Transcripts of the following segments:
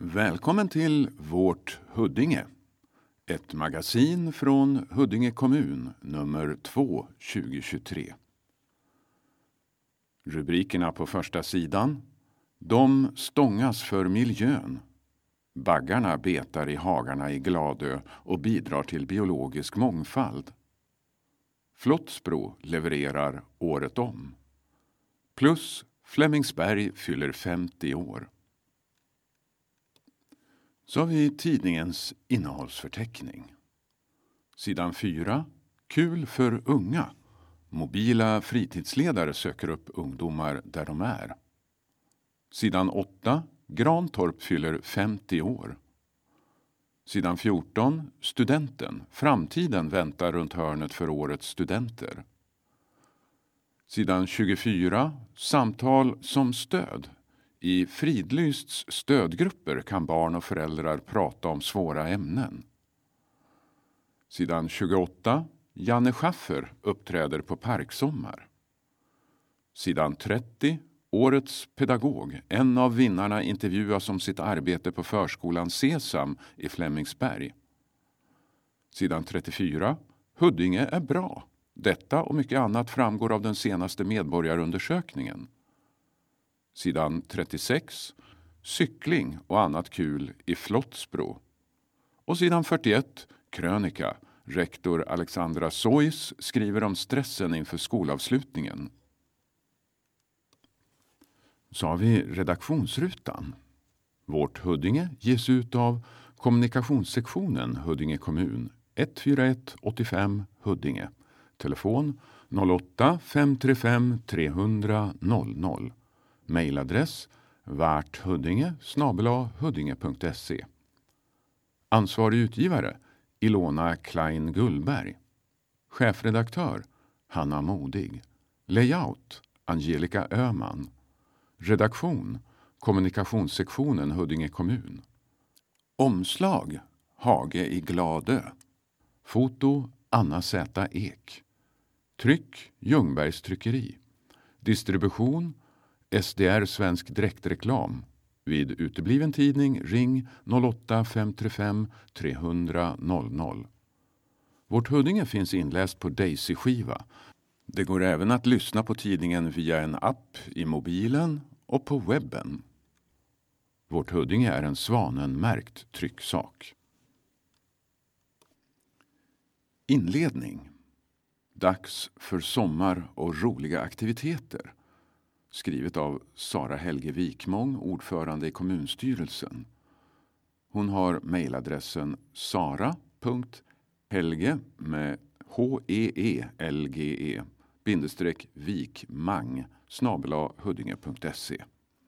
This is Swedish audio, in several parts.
Välkommen till Vårt Huddinge. Ett magasin från Huddinge kommun, nummer 2, 2023. Rubrikerna på första sidan. De stångas för miljön. Baggarna betar i hagarna i Gladö och bidrar till biologisk mångfald. Flottsbro levererar året om. Plus Flemingsberg fyller 50 år. Så har vi tidningens innehållsförteckning. Sidan 4. Kul för unga. Mobila fritidsledare söker upp ungdomar där de är. Sidan 8. Grantorp fyller 50 år. Sidan 14. Studenten. Framtiden väntar runt hörnet för årets studenter. Sidan 24. Samtal som stöd. I Fridlysts stödgrupper kan barn och föräldrar prata om svåra ämnen. Sidan 28. Janne Schaffer uppträder på Parksommar. Sidan 30. Årets pedagog. En av vinnarna intervjuas om sitt arbete på förskolan Sesam i Flemingsberg. Sidan 34. Huddinge är bra. Detta och mycket annat framgår av den senaste medborgarundersökningen. Sidan 36. Cykling och annat kul i Flottsbro. Och sidan 41. Krönika. Rektor Alexandra Sois skriver om stressen inför skolavslutningen. Så har vi redaktionsrutan. Vårt Huddinge ges ut av kommunikationssektionen Huddinge kommun. 141 85 Huddinge. Telefon 08 535 300 00. Mailadress varthuddinge@huddinge.se. Ansvarig utgivare Ilona Klein Gullberg. Chefredaktör Hanna Modig. Layout Angelica Öhman. Redaktion kommunikationssektionen Huddinge kommun. Omslag Hage i Gladö. Foto Anna Z. Ek. Tryck Ljungbergs tryckeri. Distribution SDR Svensk Direktreklam. Vid utebliven tidning ring 08 535 300 00. Vårt Huddinge finns inläst på Daisy-skiva. Det går även att lyssna på tidningen via en app i mobilen och på webben. Vårt Huddinge är en Svanen-märkt trycksak. Inledning. Dags för sommar och roliga aktiviteter. Skrivet av Sara Helge Wikmång, ordförande i kommunstyrelsen. Hon har mejladressen sara.helge med HEELGE _vikmang @huddinge.se.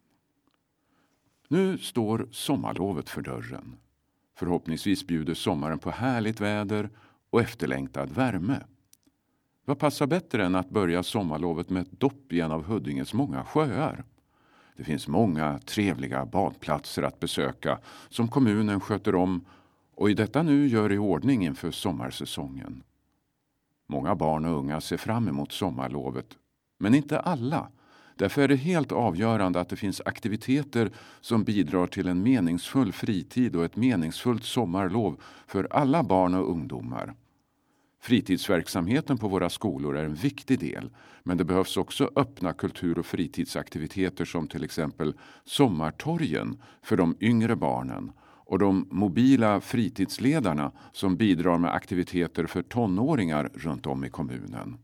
Nu står sommarlovet för dörren. Förhoppningsvis bjuder sommaren på härligt väder och efterlängtad värme. Vad passar bättre än att börja sommarlovet med ett dopp i en av Huddinges många sjöar? Det finns många trevliga badplatser att besöka som kommunen sköter om och i detta nu gör i ordning inför sommarsäsongen. Många barn och unga ser fram emot sommarlovet, men inte alla. Därför är det helt avgörande att det finns aktiviteter som bidrar till en meningsfull fritid och ett meningsfullt sommarlov för alla barn och ungdomar. Fritidsverksamheten på våra skolor är en viktig del, men det behövs också öppna kultur- och fritidsaktiviteter som till exempel sommartorgen för de yngre barnen och de mobila fritidsledarna som bidrar med aktiviteter för tonåringar runt om i kommunen.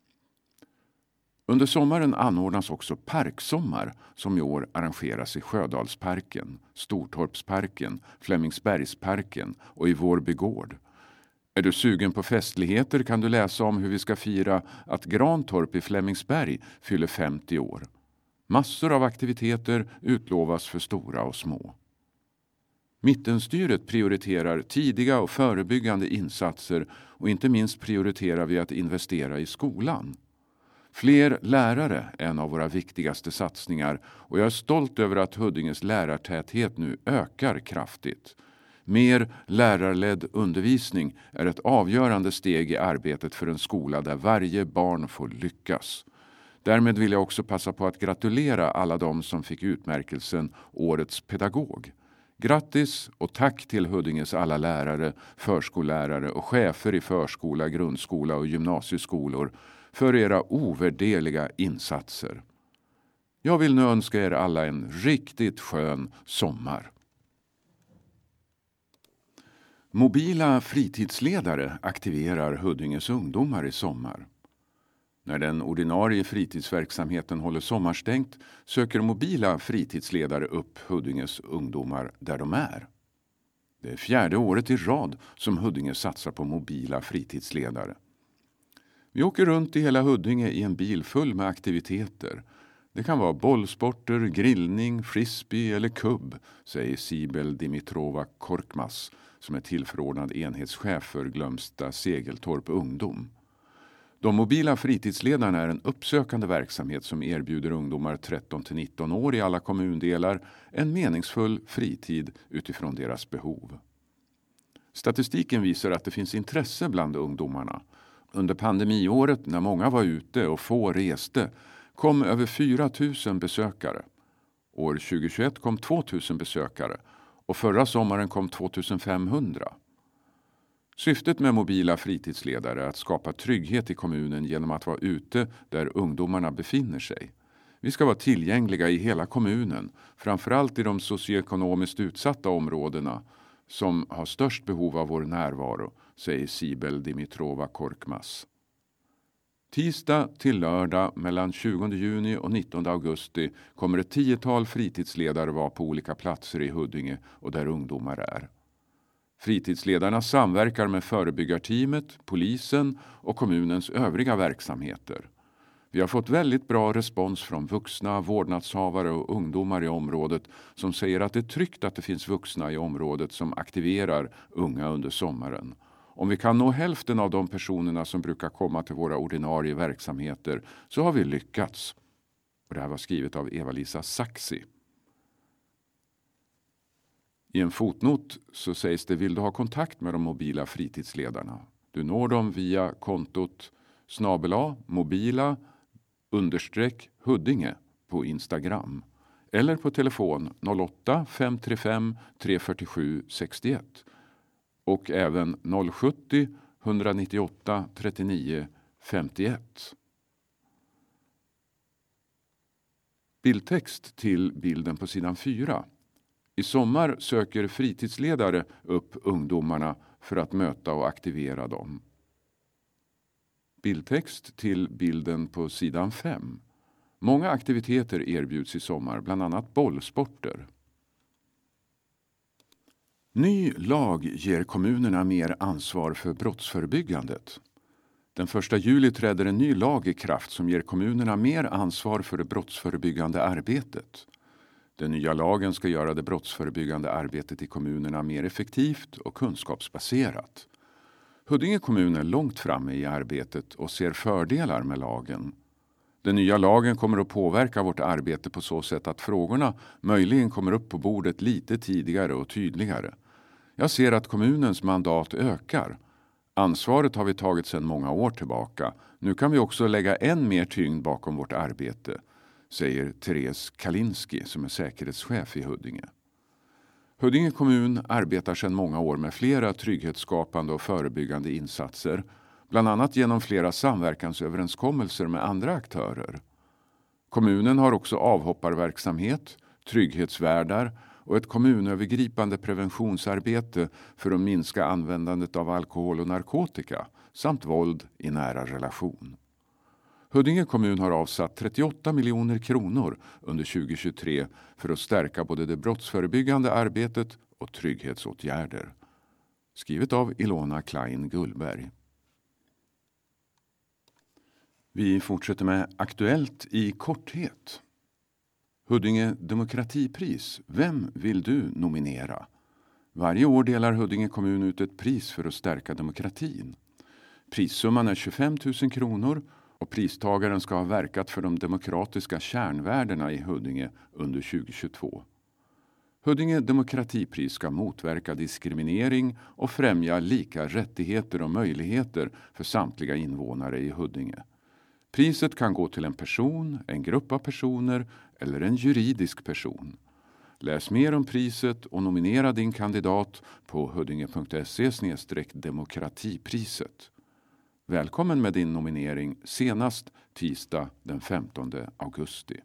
Under sommaren anordnas också Parksommar som i år arrangeras i Sjödalsparken, Stortorpsparken, Flemingsbergsparken och i Vårby gård. Är du sugen på festligheter kan du läsa om hur vi ska fira att Grantorp i Flemingsberg fyller 50 år. Massor av aktiviteter utlovas för stora och små. Mittenstyret prioriterar tidiga och förebyggande insatser och inte minst prioriterar vi att investera i skolan. Fler lärare är en av våra viktigaste satsningar och jag är stolt över att Huddinges lärartäthet nu ökar kraftigt. Mer lärarledd undervisning är ett avgörande steg i arbetet för en skola där varje barn får lyckas. Därmed vill jag också passa på att gratulera alla de som fick utmärkelsen Årets pedagog. Grattis och tack till Huddinges alla lärare, förskollärare och chefer i förskola, grundskola och gymnasieskolor för era ovärderliga insatser. Jag vill nu önska er alla en riktigt skön sommar. Mobila fritidsledare aktiverar Huddinges ungdomar i sommar. När den ordinarie fritidsverksamheten håller sommarstängt söker mobila fritidsledare upp Huddinges ungdomar där de är. Det är 4:e året i rad som Huddinge satsar på mobila fritidsledare. Vi åker runt i hela Huddinge i en bil full med aktiviteter. Det kan vara bollsporter, grillning, frisbee eller kubb, säger Sibel Dimitrova Korkmaz som är tillförordnad enhetschef för Glömsta Segeltorp ungdom. De mobila fritidsledarna är en uppsökande verksamhet som erbjuder ungdomar 13-19 år i alla kommundelar en meningsfull fritid utifrån deras behov. Statistiken visar att det finns intresse bland ungdomarna. Under pandemiåret när många var ute och få reste kom över 4 000 besökare. År 2021 kom 2 000 besökare och förra sommaren kom 2 500. Syftet med mobila fritidsledare är att skapa trygghet i kommunen genom att vara ute där ungdomarna befinner sig. Vi ska vara tillgängliga i hela kommunen, framförallt i de socioekonomiskt utsatta områdena som har störst behov av vår närvaro, säger Sibel Dimitrova Korkmaz. Tisdag till lördag mellan 20 juni och 19 augusti kommer ett 10-tal fritidsledare vara på olika platser i Huddinge och där ungdomar är. Fritidsledarna samverkar med förebyggarteamet, polisen och kommunens övriga verksamheter. Vi har fått väldigt bra respons från vuxna, vårdnadshavare och ungdomar i området som säger att det är tryggt att det finns vuxna i området som aktiverar unga under sommaren. Om vi kan nå hälften av de personerna som brukar komma till våra ordinarie verksamheter så har vi lyckats. Och det här var skrivet av Eva-Lisa Saxi. I en fotnot så sägs det: vill du ha kontakt med de mobila fritidsledarna? Du når dem via kontot @mobila_Huddinge på Instagram eller på telefon 08 535 347 61 och även 070 198 39 51. Bildtext till bilden på sidan 4. I sommar söker fritidsledare upp ungdomarna för att möta och aktivera dem. Bildtext till bilden på sidan 5. Många aktiviteter erbjuds i sommar, bland annat bollsporter. Ny lag ger kommunerna mer ansvar för brottsförebyggandet. Den 1 juli träder en ny lag i kraft som ger kommunerna mer ansvar för det brottsförebyggande arbetet. Den nya lagen ska göra det brottsförebyggande arbetet i kommunerna mer effektivt och kunskapsbaserat. Huddinge kommun är långt framme i arbetet och ser fördelar med lagen. Den nya lagen kommer att påverka vårt arbete på så sätt att frågorna möjligen kommer upp på bordet lite tidigare och tydligare. Jag ser att kommunens mandat ökar. Ansvaret har vi tagit sedan många år tillbaka. Nu kan vi också lägga än mer tyngd bakom vårt arbete, säger Therese Kalinski som är säkerhetschef i Huddinge. Huddinge kommun arbetar sedan många år med flera trygghetsskapande och förebyggande insatser, bland annat genom flera samverkansöverenskommelser med andra aktörer. Kommunen har också avhopparverksamhet, trygghetsvärdar och ett kommunövergripande preventionsarbete för att minska användandet av alkohol och narkotika samt våld i nära relation. Huddinge kommun har avsatt 38 miljoner kronor under 2023 för att stärka både det brottsförebyggande arbetet och trygghetsåtgärder. Skrivet av Ilona Klein Gullberg. Vi fortsätter med Aktuellt i korthet. Huddinge demokratipris. Vem vill du nominera? Varje år delar Huddinge kommun ut ett pris för att stärka demokratin. Prissumman är 25 000 kronor och pristagaren ska ha verkat för de demokratiska kärnvärdena i Huddinge under 2022. Huddinge demokratipris ska motverka diskriminering och främja lika rättigheter och möjligheter för samtliga invånare i Huddinge. Priset kan gå till en person, en grupp av personer eller en juridisk person. Läs mer om priset och nominera din kandidat på huddinge.se/demokratipriset. Välkommen med din nominering senast tisdag den 15 augusti.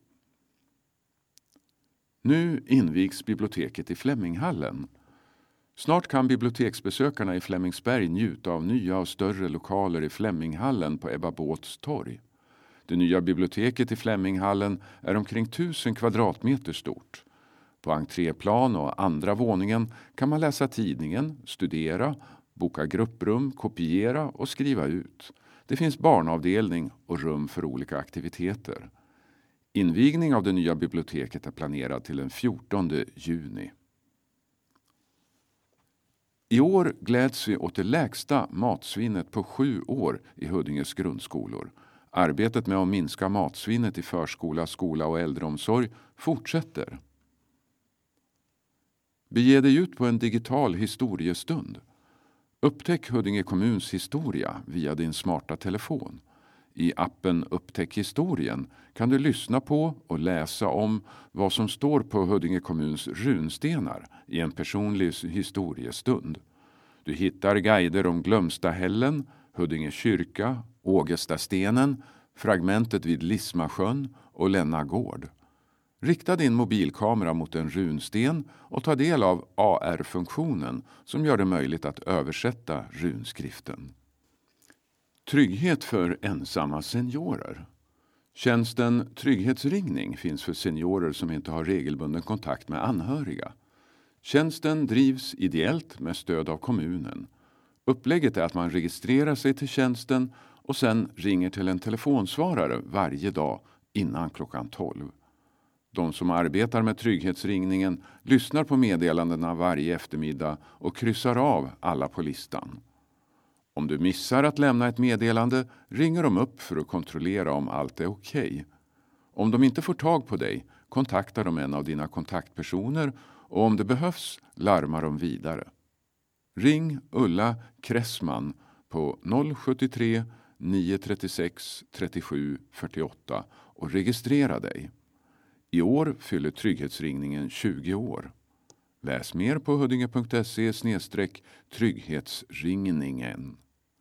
Nu invigs biblioteket i Fleminghallen. Snart kan biblioteksbesökarna i Flemingsberg njuta av nya och större lokaler i Fleminghallen på Ebba Båths torg. Det nya biblioteket i Fleminghallen är omkring 1000 kvadratmeter stort. På entréplan och andra våningen kan man läsa tidningen, studera, boka grupprum, kopiera och skriva ut. Det finns barnavdelning och rum för olika aktiviteter. Invigning av det nya biblioteket är planerad till den 14 juni. I år gläds vi åt det lägsta matsvinnet på 7 år i Huddinges grundskolor. Arbetet med att minska matsvinnet i förskola, skola och äldreomsorg fortsätter. Bege dig ut på en digital historiestund. Upptäck Huddinge kommuns historia via din smarta telefon. I appen Upptäck historien kan du lyssna på och läsa om vad som står på Huddinge kommuns runstenar i en personlig historiestund. Du hittar guider om Glömstahällen, Huddinge kyrka, Ågestastenen, fragmentet vid Lismasjön och Länna gård. Rikta din mobilkamera mot en runsten och ta del av AR-funktionen som gör det möjligt att översätta runskriften. Trygghet för ensamma seniorer. Tjänsten Trygghetsringning finns för seniorer som inte har regelbunden kontakt med anhöriga. Tjänsten drivs ideellt med stöd av kommunen. Upplägget är att man registrerar sig till tjänsten och sen ringer till en telefonsvarare varje dag innan klockan 12. De som arbetar med trygghetsringningen lyssnar på meddelandena varje eftermiddag och kryssar av alla på listan. Om du missar att lämna ett meddelande ringer de upp för att kontrollera om allt är okej. Om de inte får tag på dig kontaktar de en av dina kontaktpersoner och om det behövs larmar de vidare. Ring Ulla Kressman på 073 936 37 48 och registrera dig. I år fyller trygghetsringningen 20 år. Läs mer på huddinge.se/trygghetsringningen.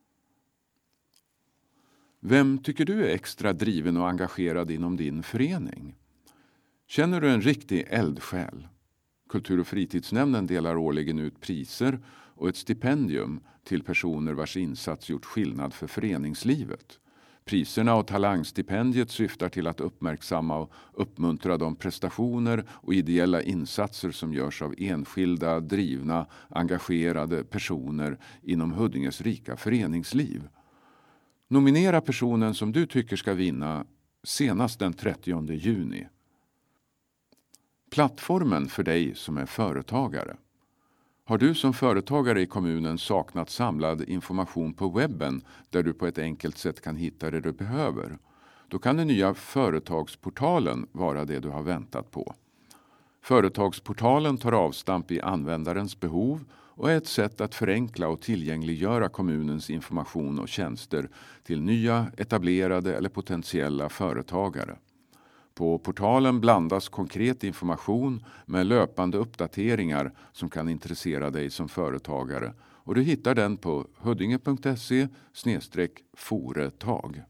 Vem tycker du är extra driven och engagerad inom din förening? Känner du en riktig eldsjäl? Kultur- och fritidsnämnden delar årligen ut priser och ett stipendium till personer vars insats gjort skillnad för föreningslivet. Priserna och talangstipendiet syftar till att uppmärksamma och uppmuntra de prestationer och ideella insatser som görs av enskilda, drivna, engagerade personer inom Huddinges rika föreningsliv. Nominera personen som du tycker ska vinna senast den 30 juni. Plattformen för dig som är företagare. Har du som företagare i kommunen saknat samlad information på webben där du på ett enkelt sätt kan hitta det du behöver? Då kan den nya företagsportalen vara det du har väntat på. Företagsportalen tar avstamp i användarens behov och är ett sätt att förenkla och tillgängliggöra kommunens information och tjänster till nya, etablerade eller potentiella företagare. På portalen blandas konkret information med löpande uppdateringar som kan intressera dig som företagare och du hittar den på huddinge.se/foretag.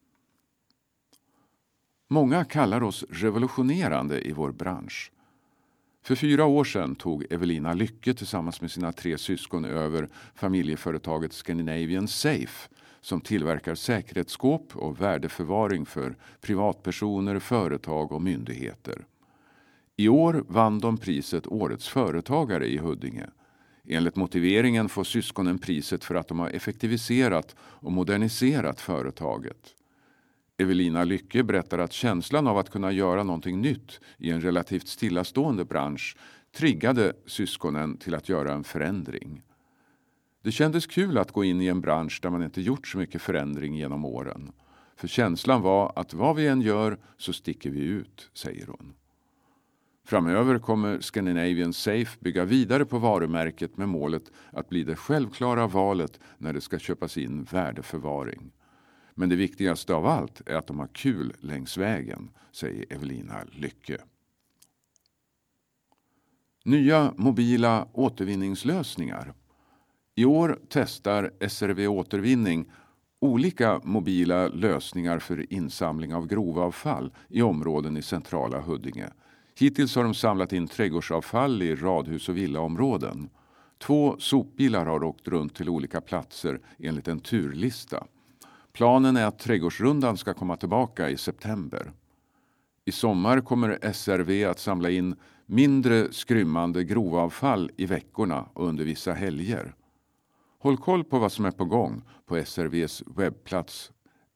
Många kallar oss revolutionerande i vår bransch. För 4 år sedan tog Evelina Lycke tillsammans med sina 3 syskon över familjeföretaget Scandinavian Safe som tillverkar säkerhetsskåp och värdeförvaring för privatpersoner, företag och myndigheter. I år vann de priset Årets företagare i Huddinge. Enligt motiveringen får syskonen priset för att de har effektiviserat och moderniserat företaget. Evelina Lycke berättar att känslan av att kunna göra någonting nytt i en relativt stillastående bransch triggade syskonen till att göra en förändring. Det kändes kul att gå in i en bransch där man inte gjort så mycket förändring genom åren. För känslan var att vad vi än gör så sticker vi ut, säger hon. Framöver kommer Scandinavian Safe bygga vidare på varumärket med målet att bli det självklara valet när det ska köpas in värdeförvaring. Men det viktigaste av allt är att de har kul längs vägen, säger Evelina Lycke. Nya mobila återvinningslösningar. I år testar SRV Återvinning olika mobila lösningar för insamling av grovavfall i områden i centrala Huddinge. Hittills har de samlat in trädgårdsavfall i radhus- och villaområden. 2 sopbilar har åkt runt till olika platser enligt en turlista. Planen är att trädgårdsrundan ska komma tillbaka i september. I sommar kommer SRV att samla in mindre skrymmande grovavfall i veckorna och under vissa helger. Håll koll på vad som är på gång på SRVs webbplats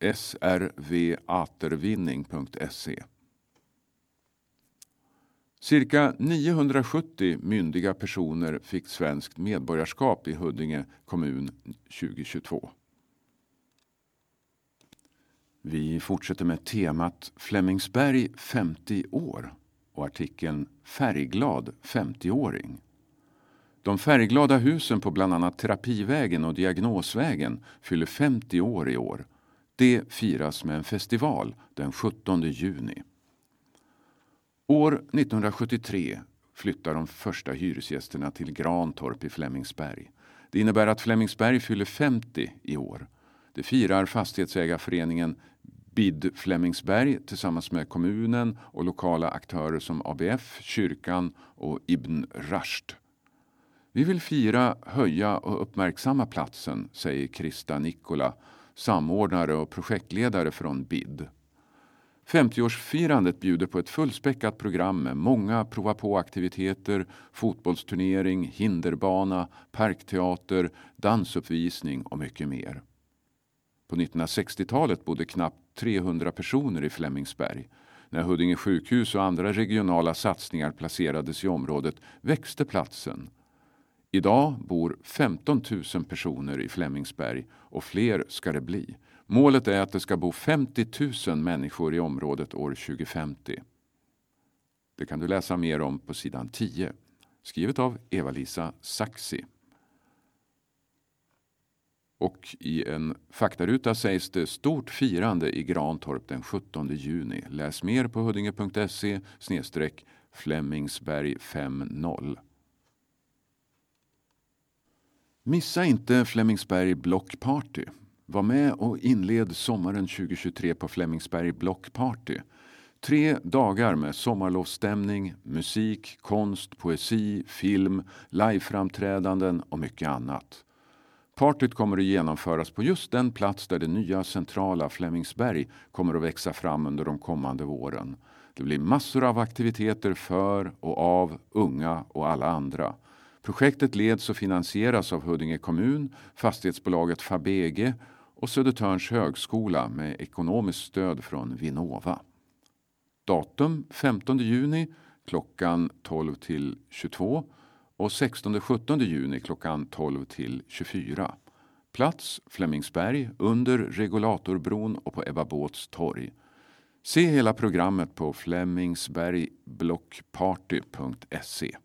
srvatervinning.se. Cirka 970 myndiga personer fick svenskt medborgarskap i Huddinge kommun 2022. Vi fortsätter med temat Flemingsberg 50 år och artikeln Färgglad 50-åring. De färgglada husen på bland annat Terapivägen och Diagnosvägen fyller 50 år i år. Det firas med en festival den 17 juni. År 1973 flyttar de första hyresgästerna till Grantorp i Flemingsberg. Det innebär att Flemingsberg fyller 50 i år. Det firar fastighetsägarföreningen BID Flemingsberg tillsammans med kommunen och lokala aktörer som ABF, kyrkan och Ibn Rushd. Vi vill fira, höja och uppmärksamma platsen, säger Krista Nikola, samordnare och projektledare från BID. 50-årsfirandet bjuder på ett fullspäckat program med många prova på-aktiviteter, fotbollsturnering, hinderbana, parkteater, dansuppvisning och mycket mer. På 1960-talet bodde knappt 300 personer i Flemingsberg. När Huddinge sjukhus och andra regionala satsningar placerades i området växte platsen. Idag bor 15 000 personer i Flemingsberg och fler ska det bli. Målet är att det ska bo 50 000 människor i området år 2050. Det kan du läsa mer om på sidan 10. Skrivet av Eva-Lisa Saxi. Och i en faktaruta sägs det stort firande i Grantorp den 17 juni. Läs mer på huddinge.se/Flemingsberg50. Missa inte Flemingsberg Blockparty. Var med och inled sommaren 2023 på Flemingsberg Blockparty. 3 dagar med sommarlovsstämning, musik, konst, poesi, film, liveframträdanden och mycket annat. Partyt kommer att genomföras på just den plats där det nya centrala Flemingsberg kommer att växa fram under de kommande åren. Det blir massor av aktiviteter för och av unga och alla andra. Projektet leds och finansieras av Huddinge kommun, fastighetsbolaget Fabege och Södertörns högskola med ekonomiskt stöd från Vinnova. Datum 15 juni klockan 12 till 22 och 16-17 juni klockan 12 till 24. Plats Flemingsberg under Regulatorbron och på Ebba Båths torg. Se hela programmet på flemingsbergblockparty.se.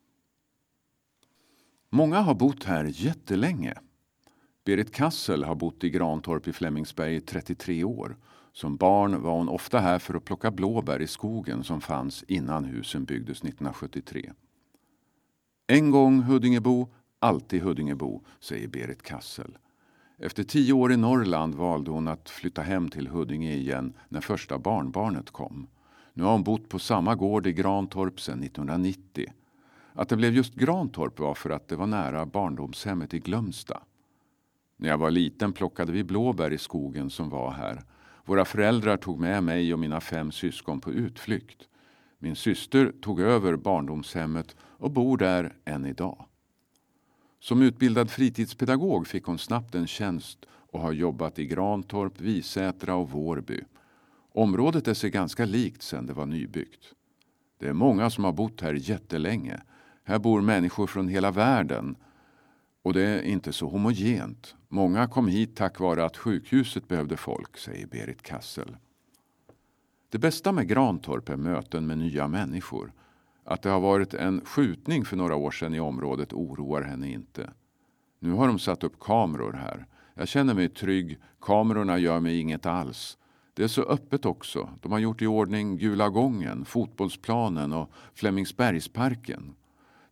Många har bott här jättelänge. Berit Kassel har bott i Grantorp i Flemingsberg i 33 år. Som barn var hon ofta här för att plocka blåbär i skogen som fanns innan husen byggdes 1973. En gång Huddingebo, alltid Huddingebo, säger Berit Kassel. Efter 10 år i Norrland valde hon att flytta hem till Huddinge igen när första barnbarnet kom. Nu har hon bott på samma gård i Grantorp sedan 1990. Att det blev just Grantorp var för att det var nära barndomshemmet i Glömsta. När jag var liten plockade vi blåbär i skogen som var här. Våra föräldrar tog med mig och mina 5 syskon på utflykt. Min syster tog över barndomshemmet och bor där än idag. Som utbildad fritidspedagog fick hon snabbt en tjänst och har jobbat i Grantorp, Visätra och Vårby. Området är sig ganska likt sedan det var nybyggt. Det är många som har bott här jättelänge. Här bor människor från hela världen och det är inte så homogent. Många kom hit tack vare att sjukhuset behövde folk, säger Berit Kassel. Det bästa med Grantorp är möten med nya människor. Att det har varit en skjutning för några år sedan i området oroar henne inte. Nu har de satt upp kameror här. Jag känner mig trygg. Kamerorna gör mig inget alls. Det är så öppet också. De har gjort i ordning Gula gången, fotbollsplanen och Flemingsbergsparken.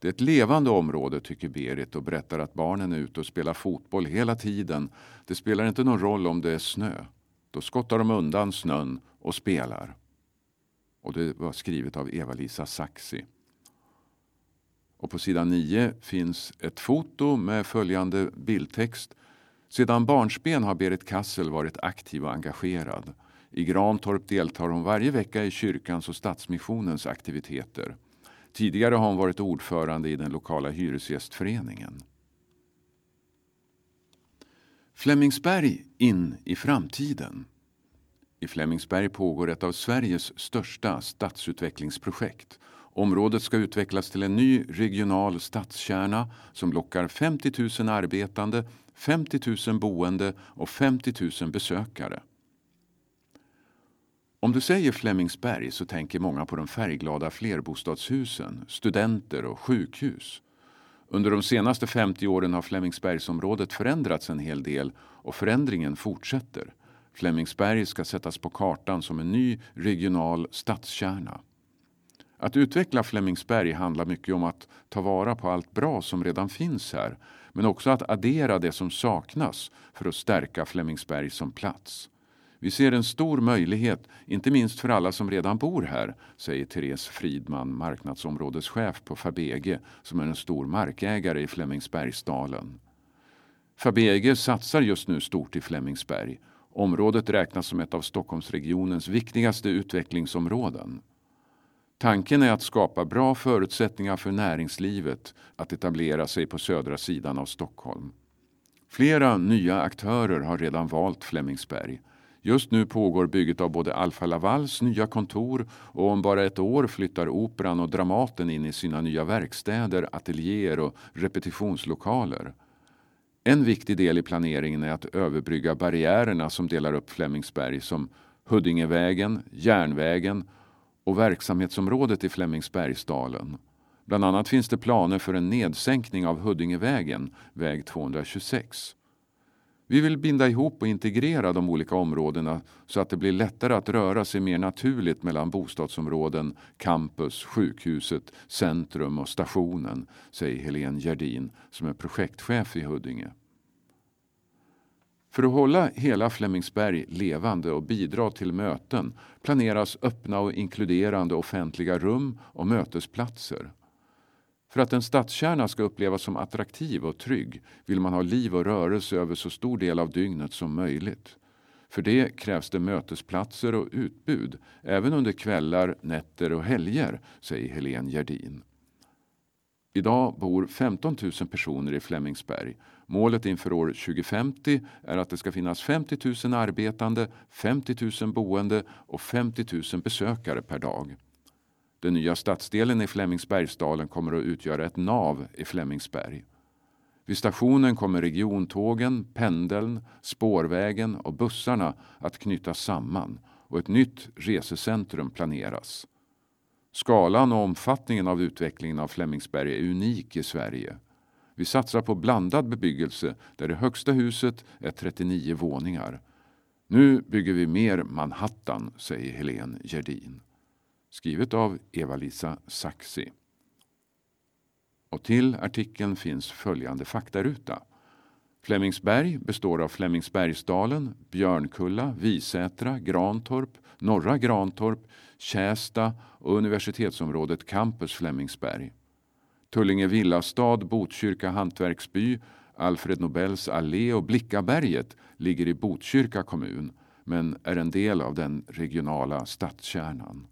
Det är ett levande område, tycker Berit, och berättar att barnen är ute och spelar fotboll hela tiden. Det spelar inte någon roll om det är snö. Då skottar de undan snön och spelar. Och det var skrivet av Eva-Lisa Saxi. Och på sidan 9 finns ett foto med följande bildtext. Sedan barnsben har Berit Kassel varit aktiv och engagerad. I Grantorp deltar hon varje vecka i kyrkans och Stadsmissionens aktiviteter. Tidigare har hon varit ordförande i den lokala hyresgästföreningen. Flemingsberg in i framtiden. I Flemingsberg pågår ett av Sveriges största stadsutvecklingsprojekt. Området ska utvecklas till en ny regional stadskärna som lockar 50 000 arbetande, 50 000 boende och 50 000 besökare. Om du säger Flemingsberg så tänker många på de färgglada flerbostadshusen, studenter och sjukhus. Under de senaste 50 åren har Flemingsbergsområdet förändrats en hel del och förändringen fortsätter. Flemingsberg ska sättas på kartan som en ny regional stadskärna. Att utveckla Flemingsberg handlar mycket om att ta vara på allt bra som redan finns här, men också att addera det som saknas för att stärka Flemingsberg som plats. Vi ser en stor möjlighet, inte minst för alla som redan bor här, säger Therese Fridman, marknadsområdeschef på Fabege, som är en stor markägare i Flemingsbergsdalen. Fabege satsar just nu stort i Flemingsberg. Området räknas som ett av Stockholmsregionens viktigaste utvecklingsområden. Tanken är att skapa bra förutsättningar för näringslivet att etablera sig på södra sidan av Stockholm. Flera nya aktörer har redan valt Flemingsberg. Just nu pågår bygget av både Alfa Lavals nya kontor och om bara ett år flyttar Operan och Dramaten in i sina nya verkstäder, ateljéer och repetitionslokaler. En viktig del i planeringen är att överbrygga barriärerna som delar upp Flemingsberg som Huddingevägen, Järnvägen och verksamhetsområdet i Flemingsbergsdalen. Bland annat finns det planer för en nedsänkning av Huddingevägen, väg 226. Vi vill binda ihop och integrera de olika områdena så att det blir lättare att röra sig mer naturligt mellan bostadsområden, campus, sjukhuset, centrum och stationen, säger Helene Gerdin som är projektchef i Huddinge. För att hålla hela Flemingsberg levande och bidra till möten planeras öppna och inkluderande offentliga rum och mötesplatser. För att en stadskärna ska upplevas som attraktiv och trygg vill man ha liv och rörelse över så stor del av dygnet som möjligt. För det krävs det mötesplatser och utbud, även under kvällar, nätter och helger, säger Helene Gerdin. Idag bor 15 000 personer i Flemingsberg. Målet inför år 2050 är att det ska finnas 50 000 arbetande, 50 000 boende och 50 000 besökare per dag. Den nya stadsdelen i Flemingsbergsdalen kommer att utgöra ett nav i Flemingsberg. Vid stationen kommer regiontågen, pendeln, spårvägen och bussarna att knytas samman och ett nytt resecentrum planeras. Skalan och omfattningen av utvecklingen av Flemingsberg är unik i Sverige. Vi satsar på blandad bebyggelse där det högsta huset är 39 våningar. Nu bygger vi mer Manhattan, säger Helene Gerdin. Skrivet av Eva-Lisa Saxi. Och till artikeln finns följande faktaruta. Flemingsberg består av Flemingsbergsdalen, Björnkulla, Visätra, Grantorp, Norra Grantorp, Kästa och universitetsområdet Campus Flemingsberg. Tullinge Villastad, Botkyrka Hantverksby, Alfred Nobels allé och Blickaberget ligger i Botkyrka kommun men är en del av den regionala stadskärnan.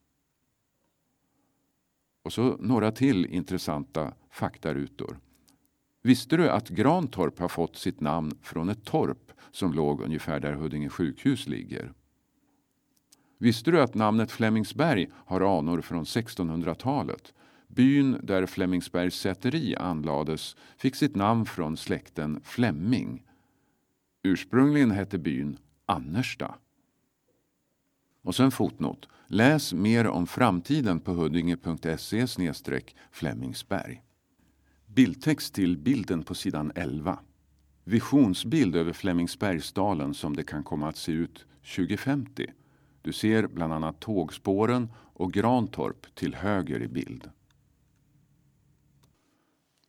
Och så några till intressanta faktarutor. Visste du att Grantorp har fått sitt namn från ett torp som låg ungefär där Huddinge sjukhus ligger? Visste du att namnet Flemingsberg har anor från 1600-talet? Byn där Flemingsbergs säteri anlades fick sitt namn från släkten Flemming. Ursprungligen hette byn Annersta. Och sen fotnot. Läs mer om framtiden på huddinge.se/Flemingsberg. Bildtext till bilden på sidan 11. Visionsbild över Flemingsbergsdalen som det kan komma att se ut 2050. Du ser bland annat tågspåren och Grantorp till höger i bild.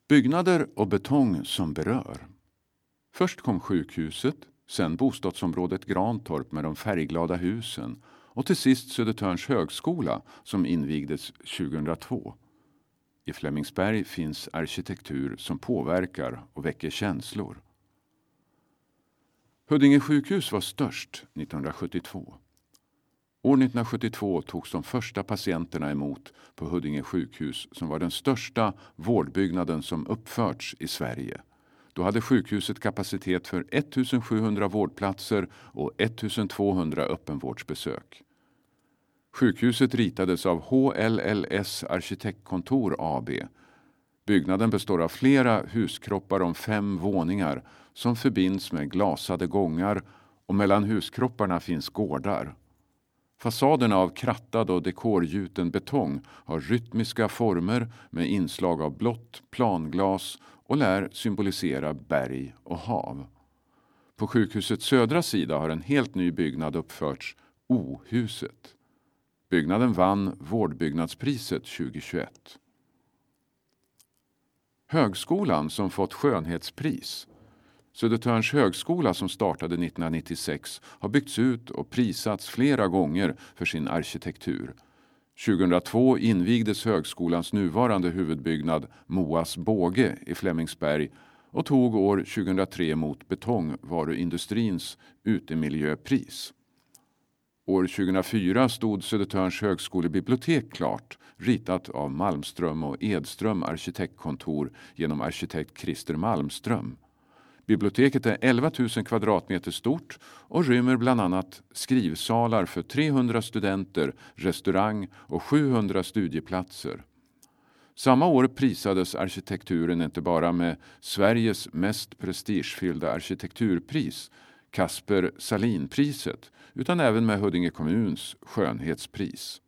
Byggnader och betong som berör. Först kom sjukhuset, sen bostadsområdet Grantorp med de färgglada husen och till sist Södertörns högskola som invigdes 2002. I Flemingsberg finns arkitektur som påverkar och väcker känslor. Huddinge sjukhus var störst 1972. År 1972 togs de första patienterna emot på Huddinge sjukhus som var den största vårdbyggnaden som uppförts i Sverige. Då hade sjukhuset kapacitet för 1700 vårdplatser och 1200 öppenvårdsbesök. Sjukhuset ritades av HLLS Arkitektkontor AB. Byggnaden består av flera huskroppar om 5 våningar som förbinds med glasade gångar och mellan huskropparna finns gårdar. Fasaderna av krattad och dekorgjuten betong har rytmiska former med inslag av blått planglas och lär symbolisera berg och hav. På sjukhusets södra sida har en helt ny byggnad uppförts, O-huset. Byggnaden vann vårdbyggnadspriset 2021. Högskolan som fått skönhetspris. Södertörns högskola som startade 1996 har byggts ut och prisats flera gånger för sin arkitektur. 2002 invigdes högskolans nuvarande huvudbyggnad Moas båge i Flemingsberg och tog år 2003 emot betongvaruindustrins utemiljöpris. År 2004 stod Södertörns högskolebibliotek klart, ritat av Malmström och Edström arkitektkontor genom arkitekt Christer Malmström. Biblioteket är 11 000 kvadratmeter stort och rymmer bland annat skrivsalar för 300 studenter, restaurang och 700 studieplatser. Samma år prisades arkitekturen inte bara med Sveriges mest prestigefyllda arkitekturpris, Kasper Salinpriset, utan även med Huddinge kommuns skönhetspris.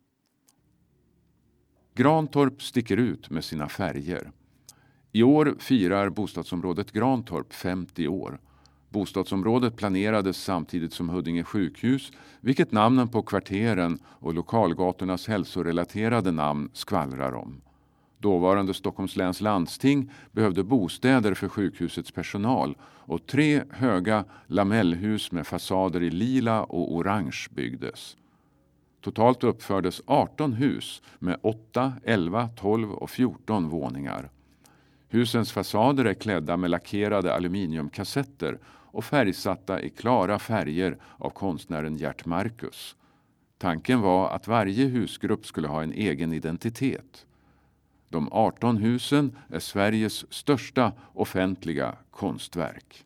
Grantorp sticker ut med sina färger. I år firar bostadsområdet Grantorp 50 år. Bostadsområdet planerades samtidigt som Huddinge sjukhus, vilket namnen på kvarteren och lokalgatornas hälsorelaterade namn skvallrar om. Dåvarande Stockholms läns landsting behövde bostäder för sjukhusets personal och 3 höga lamellhus med fasader i lila och orange byggdes. Totalt uppfördes 18 hus med 8, 11, 12 och 14 våningar. Husens fasader är klädda med lackerade aluminiumkassetter och färgsatta i klara färger av konstnären Gert Marcus. Tanken var att varje husgrupp skulle ha en egen identitet. De 18 husen är Sveriges största offentliga konstverk.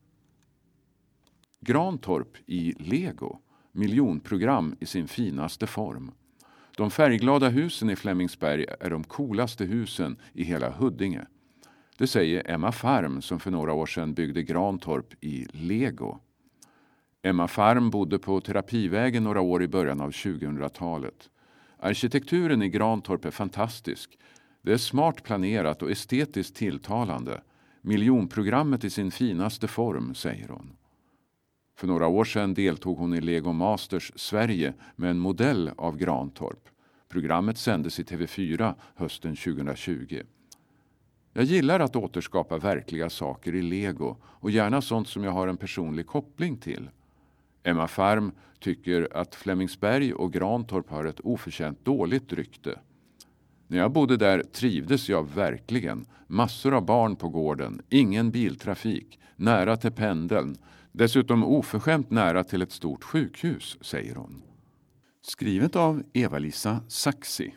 Grantorp i Lego, miljonprogram i sin finaste form. De färgglada husen i Flemingsberg är de coolaste husen i hela Huddinge. Det säger Emma Farm som för några år sedan byggde Grantorp i Lego. Emma Farm bodde på Terapivägen några år i början av 2000-talet. Arkitekturen i Grantorp är fantastisk. Det är smart planerat och estetiskt tilltalande. Miljonprogrammet i sin finaste form, säger hon. För några år sedan deltog hon i Lego Masters Sverige med en modell av Grantorp. Programmet sändes i TV4 hösten 2020. Jag gillar att återskapa verkliga saker i Lego och gärna sånt som jag har en personlig koppling till. Emma Farm tycker att Flemingsberg och Grantorp har ett oförtjänt dåligt rykte. När jag bodde där trivdes jag verkligen. Massor av barn på gården, ingen biltrafik, nära till pendeln. Dessutom oförskämt nära till ett stort sjukhus, säger hon. Skrivet av Eva-Lisa Saxi.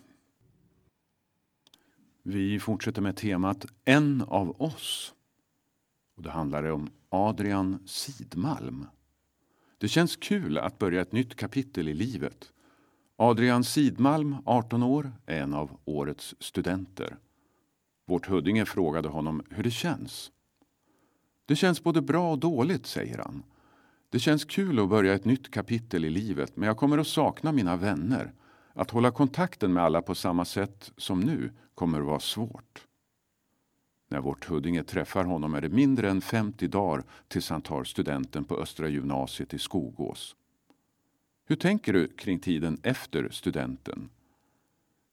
Vi fortsätter med temat En av oss. Och det handlar om Adrian Sidmalm. Det känns kul att börja ett nytt kapitel i livet. Adrian Sidmalm, 18 år, är en av årets studenter. Vårt Huddinge frågade honom hur det känns. Det känns både bra och dåligt, säger han. Det känns kul att börja ett nytt kapitel i livet, men jag kommer att sakna mina vänner. Att hålla kontakten med alla på samma sätt som nu kommer att vara svårt. När vårt Huddinge träffar honom är det mindre än 50 dagar tills han tar studenten på Östra gymnasiet i Skogås. Hur tänker du kring tiden efter studenten?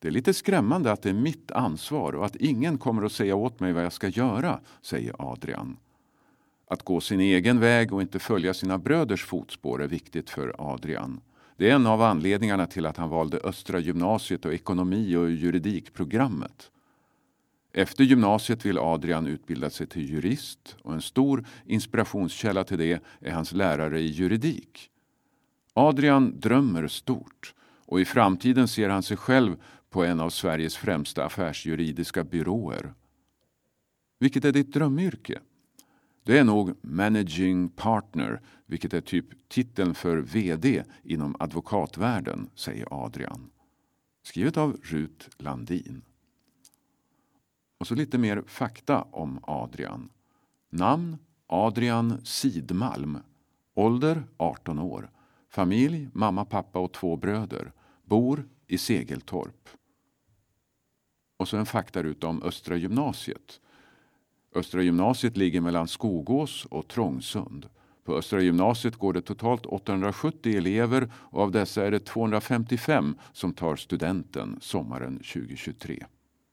Det är lite skrämmande att det är mitt ansvar och att ingen kommer att säga åt mig vad jag ska göra, säger Adrian. Att gå sin egen väg och inte följa sina bröders fotspår är viktigt för Adrian. Det är en av anledningarna till att han valde Östra gymnasiet och ekonomi- och juridikprogrammet. Efter gymnasiet vill Adrian utbilda sig till jurist och en stor inspirationskälla till det är hans lärare i juridik. Adrian drömmer stort och i framtiden ser han sig själv på en av Sveriges främsta affärsjuridiska byråer. Vilket är ditt drömyrke? Det är nog managing partner, vilket är typ titeln för vd inom advokatvärlden, säger Adrian. Skrivet av Rut Landin. Och så lite mer fakta om Adrian. Namn Adrian Sidmalm. Ålder 18 år. Familj, mamma, pappa och 2 bröder. Bor i Segeltorp. Och så en faktaruta om Östra gymnasiet. Östra gymnasiet ligger mellan Skogås och Trångsund. På Östra gymnasiet går det totalt 870 elever och av dessa är det 255 som tar studenten sommaren 2023.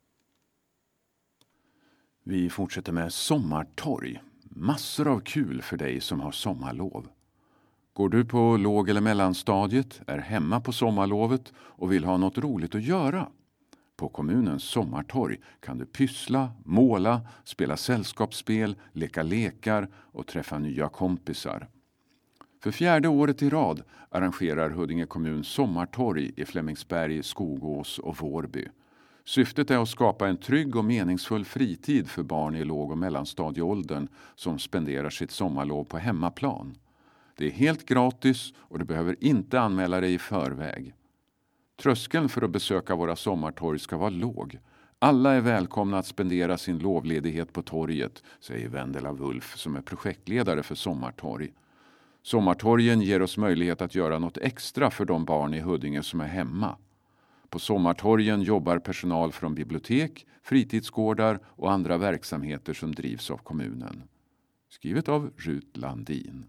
Vi fortsätter med sommartorg. Massor av kul för dig som har sommarlov. Går du på låg- eller mellanstadiet, är hemma på sommarlovet och vill ha något roligt att göra? På kommunens sommartorg kan du pyssla, måla, spela sällskapsspel, leka lekar och träffa nya kompisar. För 4:e året i rad arrangerar Huddinge kommun sommartorg i Flemingsberg, Skogås och Vårby. Syftet är att skapa en trygg och meningsfull fritid för barn i låg- och mellanstadieåldern som spenderar sitt sommarlov på hemmaplan. Det är helt gratis och du behöver inte anmäla dig i förväg. Tröskeln för att besöka våra sommartorg ska vara låg. Alla är välkomna att spendera sin lovledighet på torget, säger Vendela Wulf som är projektledare för Sommartorg. Sommartorgen ger oss möjlighet att göra något extra för de barn i Huddinge som är hemma. På sommartorgen jobbar personal från bibliotek, fritidsgårdar och andra verksamheter som drivs av kommunen. Skrivet av Rut Landin.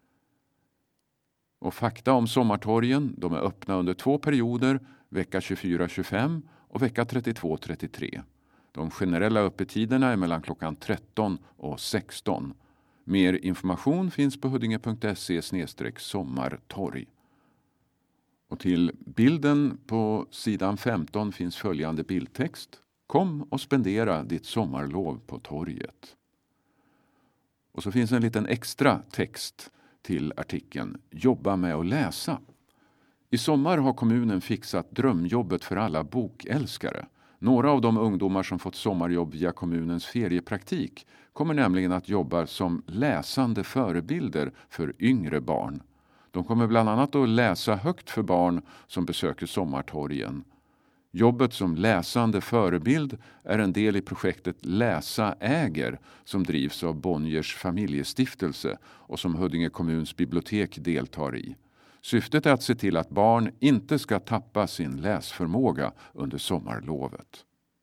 Och fakta om sommartorgen, de är öppna under 2 perioder, vecka 24-25 och vecka 32-33. De generella öppettiderna är mellan klockan 13 och 16. Mer information finns på huddinge.se/sommartorg. Och till bilden på sidan 15 finns följande bildtext. Kom och spendera ditt sommarlov på torget. Och så finns en liten extra text till artikeln Jobba med att läsa. I sommar har kommunen fixat drömjobbet för alla bokälskare. Några av de ungdomar som fått sommarjobb via kommunens feriepraktik kommer nämligen att jobba som läsande förebilder för yngre barn. De kommer bland annat att läsa högt för barn som besöker sommartorgen. Jobbet som läsande förebild är en del i projektet Läsa äger som drivs av Bonniers familjestiftelse och som Huddinge kommuns bibliotek deltar i. Syftet är att se till att barn inte ska tappa sin läsförmåga under sommarlovet.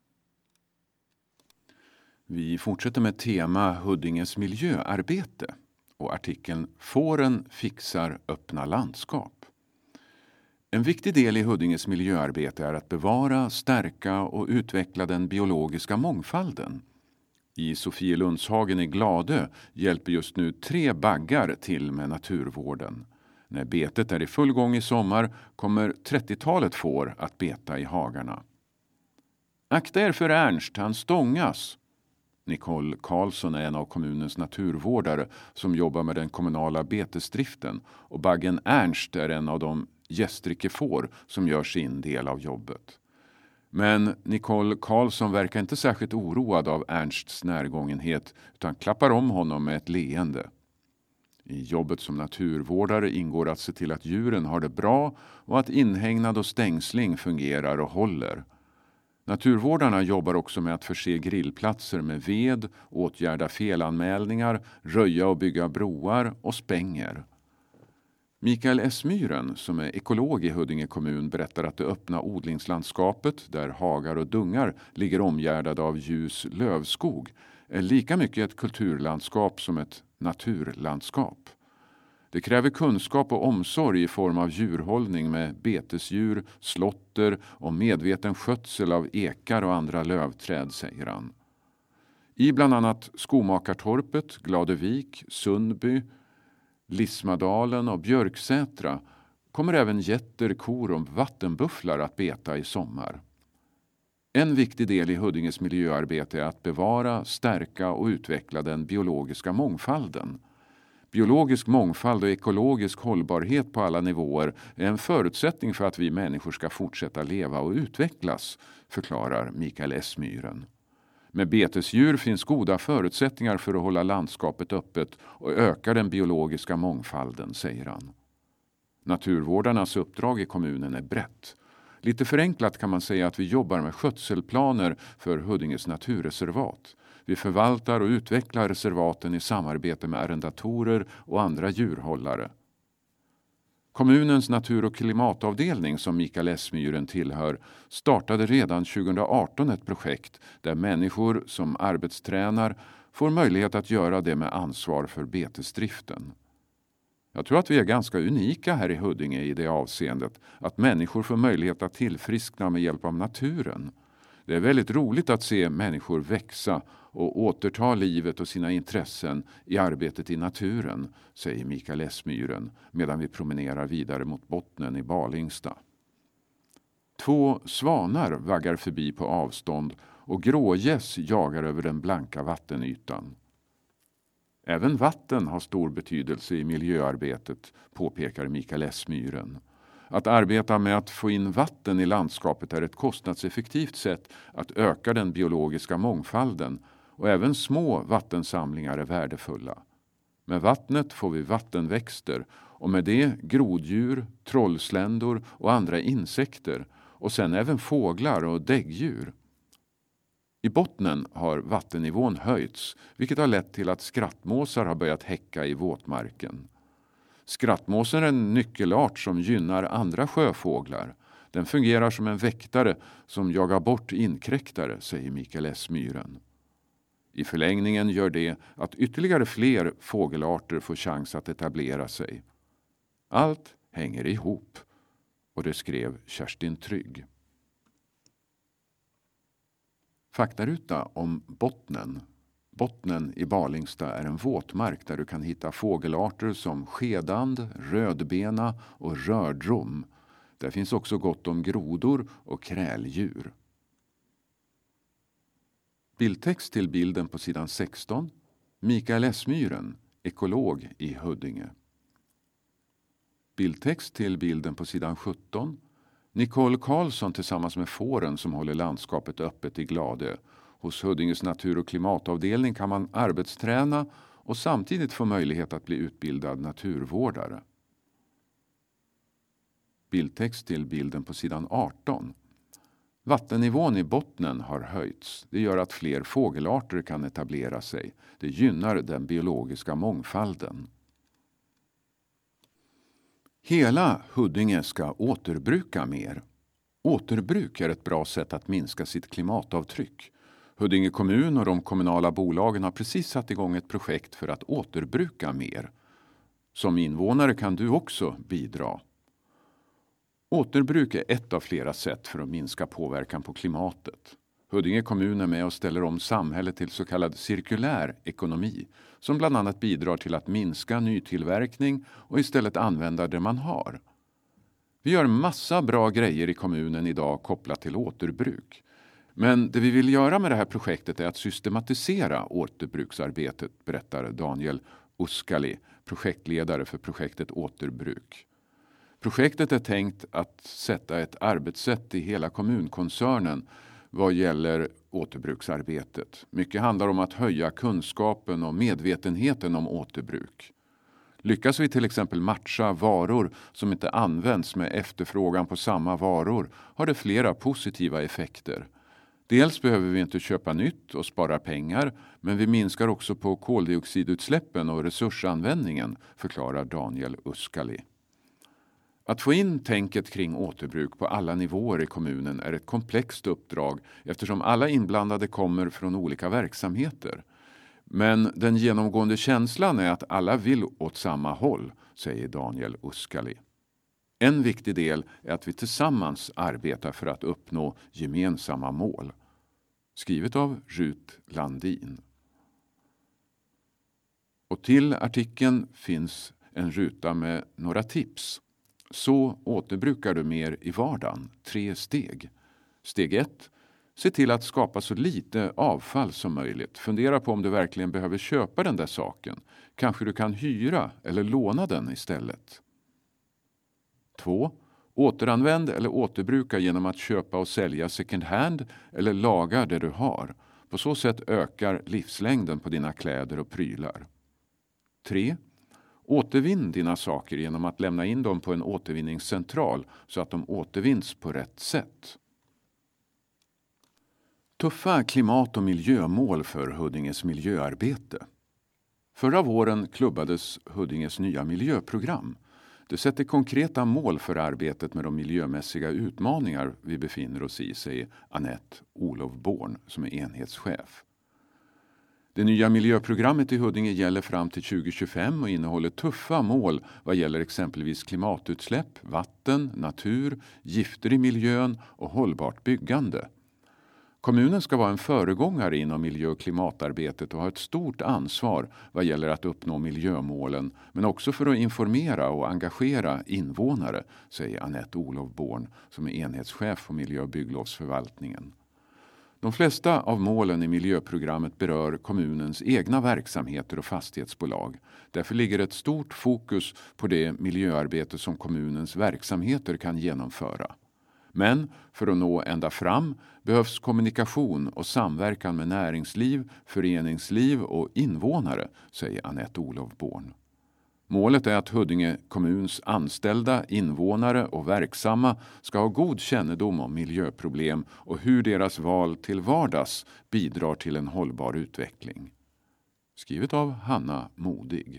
Vi fortsätter med tema Huddinges miljöarbete och artikeln Fåren fixar öppna landskap. En viktig del i Huddinges miljöarbete är att bevara, stärka och utveckla den biologiska mångfalden. I Sofielundshagen i Gladö hjälper just nu 3 baggar till med naturvården. När betet är i full gång i sommar kommer 30-talet får att beta i hagarna. Akta er för Ernst, han stångas. Nicole Karlsson är en av kommunens naturvårdare som jobbar med den kommunala betesdriften och baggen Ernst är en av de gästrikefår som gör sin del av jobbet. Men Nicole Karlsson verkar inte särskilt oroad av Ernsts närgångenhet utan klappar om honom med ett leende. I jobbet som naturvårdare ingår att se till att djuren har det bra och att inhägnad och stängsling fungerar och håller. Naturvårdarna jobbar också med att förse grillplatser med ved, åtgärda felanmälningar, röja och bygga broar och spänger. Mikael Esmyren, som är ekolog i Huddinge kommun, berättar att det öppna odlingslandskapet, där hagar och dungar ligger omgärdade av ljus lövskog, är lika mycket ett kulturlandskap som ett naturlandskap. Det kräver kunskap och omsorg i form av djurhållning med betesdjur, slåtter och medveten skötsel av ekar och andra lövträd, säger han. I bland annat Skomakartorpet, Gladevik, Sundby, Lismadalen och Björksätra kommer även getter, kor och vattenbufflar att beta i sommar. En viktig del i Huddinges miljöarbete är att bevara, stärka och utveckla den biologiska mångfalden. Biologisk mångfald och ekologisk hållbarhet på alla nivåer är en förutsättning för att vi människor ska fortsätta leva och utvecklas, förklarar Mikael Essmyren. Med betesdjur finns goda förutsättningar för att hålla landskapet öppet och öka den biologiska mångfalden, säger han. Naturvårdarnas uppdrag i kommunen är brett. Lite förenklat kan man säga att vi jobbar med skötselplaner för Huddinges naturreservat. Vi förvaltar och utvecklar reservaten i samarbete med arrendatorer och andra djurhållare. Kommunens natur- och klimatavdelning, som Mikael Essmyren tillhör, startade redan 2018 ett projekt där människor som arbetstränar får möjlighet att göra det med ansvar för betesdriften. Jag tror att vi är ganska unika här i Huddinge i det avseendet, att människor får möjlighet att tillfriskna med hjälp av naturen. Det är väldigt roligt att se människor växa och återta livet och sina intressen i arbetet i naturen, säger Mikael Essmyren medan vi promenerar vidare mot bottnen i Balingsta. 2 svanar vaggar förbi på avstånd och grågäss jagar över den blanka vattenytan. Även vatten har stor betydelse i miljöarbetet, påpekar Mikael Essmyren. Att arbeta med att få in vatten i landskapet är ett kostnadseffektivt sätt att öka den biologiska mångfalden, och även små vattensamlingar är värdefulla. Med vattnet får vi vattenväxter och med det groddjur, trollsländor och andra insekter, och sen även fåglar och däggdjur. I bottnen har vattennivån höjts, vilket har lett till att skrattmåsar har börjat häcka i våtmarken. Skrattmåsen är en nyckelart som gynnar andra sjöfåglar. Den fungerar som en väktare som jagar bort inkräktare, säger Mikael Essmyren. I förlängningen gör det att ytterligare fler fågelarter får chans att etablera sig. Allt hänger ihop, och det skrev Kerstin Trygg. Faktaruta om bottnen. Bottnen i Balingsta är en våtmark där du kan hitta fågelarter som skedand, rödbena och rördrom. Där finns också gott om grodor och kräldjur. Bildtext till bilden på sidan 16. Mikael Essmyren, ekolog i Huddinge. Bildtext till bilden på sidan 17. Nicole Karlsson tillsammans med fåren som håller landskapet öppet i Gladö. Hos Huddinges natur- och klimatavdelning kan man arbetsträna och samtidigt få möjlighet att bli utbildad naturvårdare. Bildtext till bilden på sidan 18. Vattennivån i bottnen har höjts. Det gör att fler fågelarter kan etablera sig. Det gynnar den biologiska mångfalden. Hela Huddinge ska återbruka mer. Återbruk är ett bra sätt att minska sitt klimatavtryck. Huddinge kommun och de kommunala bolagen har precis satt igång ett projekt för att återbruka mer. Som invånare kan du också bidra. Återbruk är ett av flera sätt för att minska påverkan på klimatet. Huddinge kommun är med och ställer om samhället till så kallad cirkulär ekonomi, som bland annat bidrar till att minska nytillverkning och istället använda det man har. Vi gör massa bra grejer i kommunen idag kopplat till återbruk. Men det vi vill göra med det här projektet är att systematisera återbruksarbetet, berättar Daniel Uskali, projektledare för projektet Återbruk. Projektet är tänkt att sätta ett arbetssätt i hela kommunkoncernen vad gäller återbruksarbetet. Mycket handlar om att höja kunskapen och medvetenheten om återbruk. Lyckas vi till exempel matcha varor som inte används med efterfrågan på samma varor har det flera positiva effekter. Dels behöver vi inte köpa nytt och spara pengar, men vi minskar också på koldioxidutsläppen och resursanvändningen, förklarar Daniel Uskali. Att få in tänket kring återbruk på alla nivåer i kommunen är ett komplext uppdrag eftersom alla inblandade kommer från olika verksamheter. Men den genomgående känslan är att alla vill åt samma håll, säger Daniel Uskali. En viktig del är att vi tillsammans arbetar för att uppnå gemensamma mål. Skrivet av Rut Landin. Och till artikeln finns en ruta med några tips. Så återbrukar du mer i vardagen. 3 steg. Steg 1. Se till att skapa så lite avfall som möjligt. Fundera på om du verkligen behöver köpa den där saken. Kanske du kan hyra eller låna den istället. 2. Återanvänd eller återbruka genom att köpa och sälja second hand eller laga det du har. På så sätt ökar livslängden på dina kläder och prylar. 3. Återvinn dina saker genom att lämna in dem på en återvinningscentral så att de återvinns på rätt sätt. Tuffa klimat- och miljömål för Huddinges miljöarbete. Förra våren klubbades Huddinges nya miljöprogram. Det sätter konkreta mål för arbetet med de miljömässiga utmaningar vi befinner oss i, säger Anette Olovborn som är enhetschef. Det nya miljöprogrammet i Huddinge gäller fram till 2025 och innehåller tuffa mål vad gäller exempelvis klimatutsläpp, vatten, natur, gifter i miljön och hållbart byggande. Kommunen ska vara en föregångare inom miljö- och klimatarbetet och ha ett stort ansvar vad gäller att uppnå miljömålen, men också för att informera och engagera invånare, säger Anette Olovborn som är enhetschef på miljö- och bygglovsförvaltningen. De flesta av målen i miljöprogrammet berör kommunens egna verksamheter och fastighetsbolag. Därför ligger ett stort fokus på det miljöarbete som kommunens verksamheter kan genomföra. Men för att nå ända fram behövs kommunikation och samverkan med näringsliv, föreningsliv och invånare, säger Anette Olovborn. Målet är att Huddinge kommuns anställda, invånare och verksamma ska ha god kännedom om miljöproblem och hur deras val till vardags bidrar till en hållbar utveckling. Skrivet av Hanna Modig.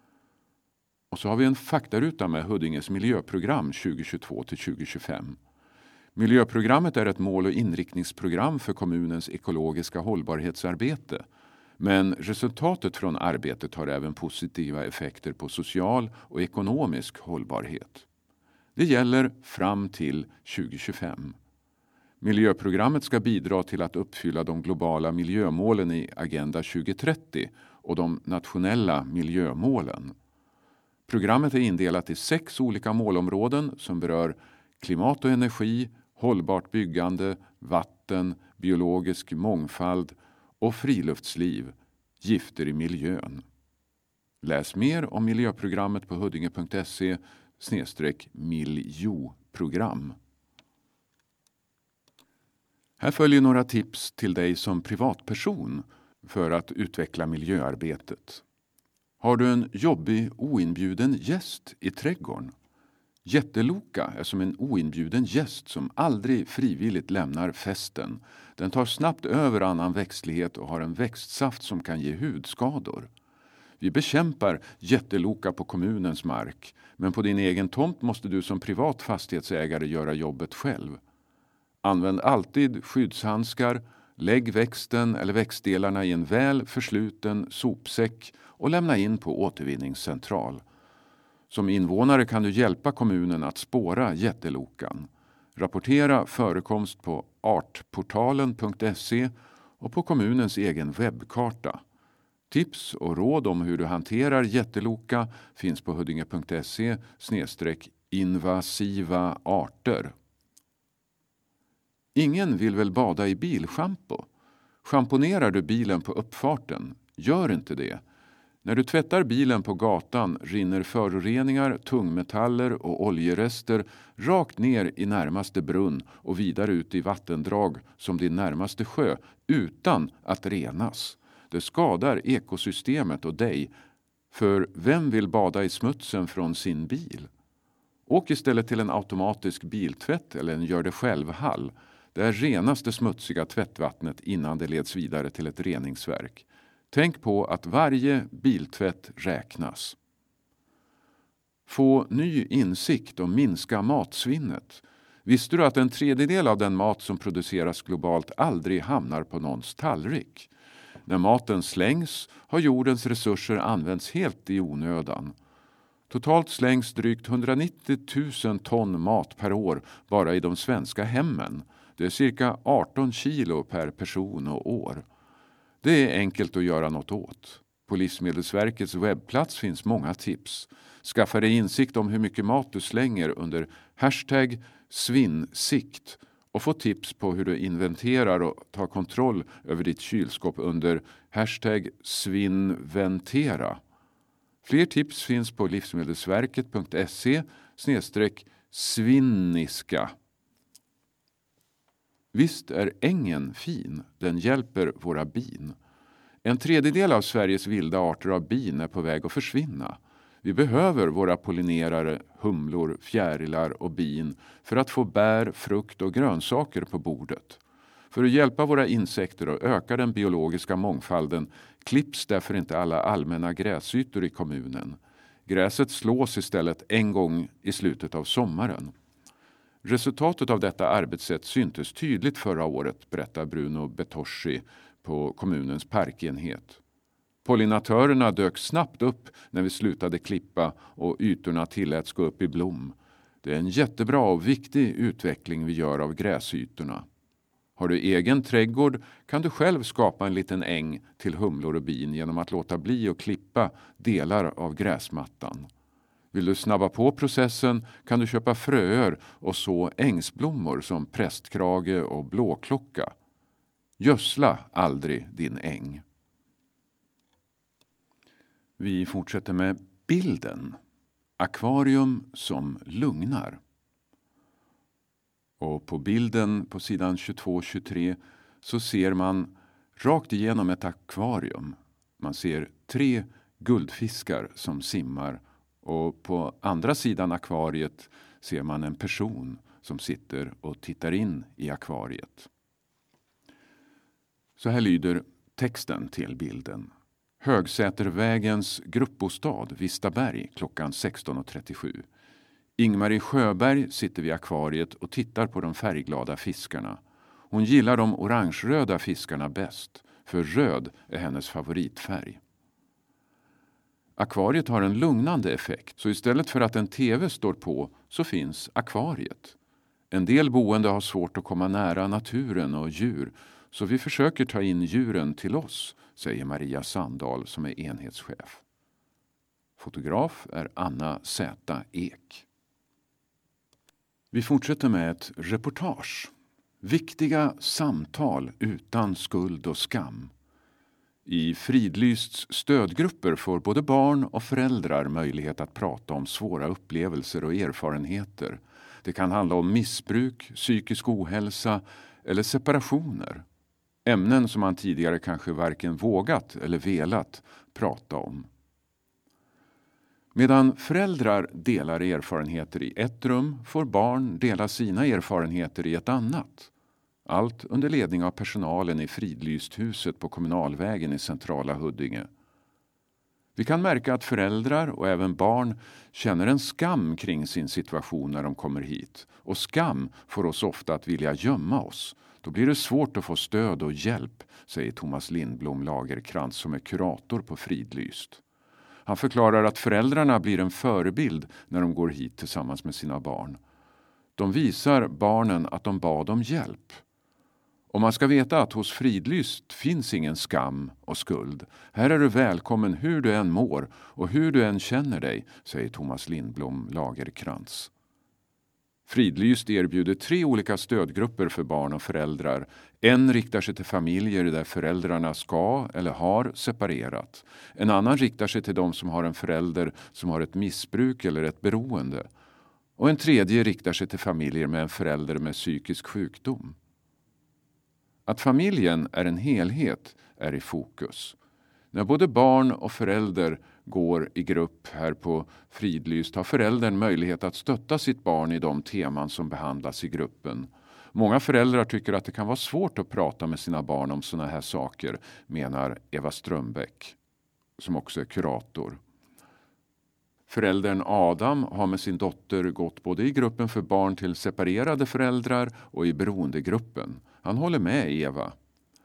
Och så har vi en faktaruta med Huddinges miljöprogram 2022-2025. Miljöprogrammet är ett mål- och inriktningsprogram för kommunens ekologiska hållbarhetsarbete. Men resultatet från arbetet har även positiva effekter på social och ekonomisk hållbarhet. Det gäller fram till 2025. Miljöprogrammet ska bidra till att uppfylla de globala miljömålen i Agenda 2030 och de nationella miljömålen. Programmet är indelat i 6 olika målområden som berör klimat och energi, hållbart byggande, vatten, biologisk mångfald och friluftsliv, gifter i miljön. Läs mer om miljöprogrammet på huddinge.se/miljoprogram. Här följer några tips till dig som privatperson för att utveckla miljöarbetet. Har du en jobbig oinbjuden gäst i trädgården? Jätteloka är som en oinbjuden gäst som aldrig frivilligt lämnar festen. Den tar snabbt över annan växtlighet och har en växtsaft som kan ge hudskador. Vi bekämpar jätteloka på kommunens mark, men på din egen tomt måste du som privat fastighetsägare göra jobbet själv. Använd alltid skyddshandskar, lägg växten eller växtdelarna i en väl försluten sopsäck och lämna in på återvinningscentral. Som invånare kan du hjälpa kommunen att spåra jättelokan. Rapportera förekomst på artportalen.se och på kommunens egen webbkarta. Tips och råd om hur du hanterar jätteloka finns på huddinge.se/invasiva arter. Ingen vill väl bada i bilschampo? Schamponerar du bilen på uppfarten? Gör inte det. När du tvättar bilen på gatan rinner föroreningar, tungmetaller och oljerester rakt ner i närmaste brunn och vidare ut i vattendrag som din närmaste sjö utan att renas. Det skadar ekosystemet och dig, för vem vill bada i smutsen från sin bil? Åk istället till en automatisk biltvätt eller en gör det själv-hall. Där renas det smutsiga tvättvattnet innan det leds vidare till ett reningsverk. Tänk på att varje biltvätt räknas. Få ny insikt och minska matsvinnet. Visste du att 1/3 av den mat som produceras globalt aldrig hamnar på någons tallrik? När maten slängs har jordens resurser använts helt i onödan. Totalt slängs drygt 190 000 ton mat per år bara i de svenska hemmen. Det är cirka 18 kilo per person och år. Det är enkelt att göra något åt. På Livsmedelsverkets webbplats finns många tips. Skaffa dig insikt om hur mycket mat du slänger under #svinnsikt och få tips på hur du inventerar och tar kontroll över ditt kylskåp under #svinnventera. Fler tips finns på livsmedelsverket.se/svinniska. Visst är ängen fin, den hjälper våra bin. 1/3 av Sveriges vilda arter av bin är på väg att försvinna. Vi behöver våra pollinerare, humlor, fjärilar och bin för att få bär, frukt och grönsaker på bordet. För att hjälpa våra insekter och öka den biologiska mångfalden klipps därför inte alla allmänna gräsytor i kommunen. Gräset slås istället en gång i slutet av sommaren. Resultatet av detta arbetssätt syntes tydligt förra året, berättar Bruno Betoschi på kommunens parkenhet. Pollinatörerna dök snabbt upp när vi slutade klippa och ytorna tilläts gå upp i blom. Det är en jättebra och viktig utveckling vi gör av gräsytorna. Har du egen trädgård kan du själv skapa en liten äng till humlor och bin genom att låta bli att klippa delar av gräsmattan. Vill du snabba på processen kan du köpa fröer och så ängsblommor som prästkrage och blåklocka. Gödsla aldrig din äng. Vi fortsätter med bilden. Akvarium som lugnar. Och på bilden på sidan 22-23 så ser man rakt igenom ett akvarium. Man ser 3 guldfiskar som simmar och på andra sidan akvariet ser man en person som sitter och tittar in i akvariet. Så här lyder texten till bilden. Högsätervägens gruppbostad, Vistaberg, klockan 16.37. Ingmarie Sjöberg sitter vid akvariet och tittar på de färgglada fiskarna. Hon gillar de orangeröda fiskarna bäst, för röd är hennes favoritfärg. Akvariet har en lugnande effekt, så istället för att en tv står på så finns akvariet. En del boende har svårt att komma nära naturen och djur, så vi försöker ta in djuren till oss, säger Maria Sandahl som är enhetschef. Fotograf är Anna Z. Ek. Vi fortsätter med ett reportage. Viktiga samtal utan skuld och skam. I Fridlysts stödgrupper får både barn och föräldrar möjlighet att prata om svåra upplevelser och erfarenheter. Det kan handla om missbruk, psykisk ohälsa eller separationer. Ämnen som man tidigare kanske varken vågat eller velat prata om. Medan föräldrar delar erfarenheter i ett rum får barn dela sina erfarenheter i ett annat. Allt under ledning av personalen i Fridlysthuset på Kommunalvägen i centrala Huddinge. Vi kan märka att föräldrar och även barn känner en skam kring sin situation när de kommer hit. Och skam får oss ofta att vilja gömma oss. Då blir det svårt att få stöd och hjälp, säger Thomas Lindblom Lagerkrans som är kurator på Fridlyst. Han förklarar att föräldrarna blir en förebild när de går hit tillsammans med sina barn. De visar barnen att de bad om hjälp. Och man ska veta att hos Fridlyst finns ingen skam och skuld. Här är du välkommen hur du än mår och hur du än känner dig, säger Thomas Lindblom Lagerkrans. Fridlyst erbjuder 3 olika stödgrupper för barn och föräldrar. En riktar sig till familjer där föräldrarna ska eller har separerat. En annan riktar sig till de som har en förälder som har ett missbruk eller ett beroende. Och en tredje riktar sig till familjer med en förälder med psykisk sjukdom. Att familjen är en helhet är i fokus. När både barn och förälder går i grupp här på Fridlyst har föräldern möjlighet att stötta sitt barn i de teman som behandlas i gruppen. Många föräldrar tycker att det kan vara svårt att prata med sina barn om såna här saker, menar Eva Strömbäck, som också är kurator. Föräldern Adam har med sin dotter gått både i gruppen för barn till separerade föräldrar och i beroendegruppen. Han håller med Eva.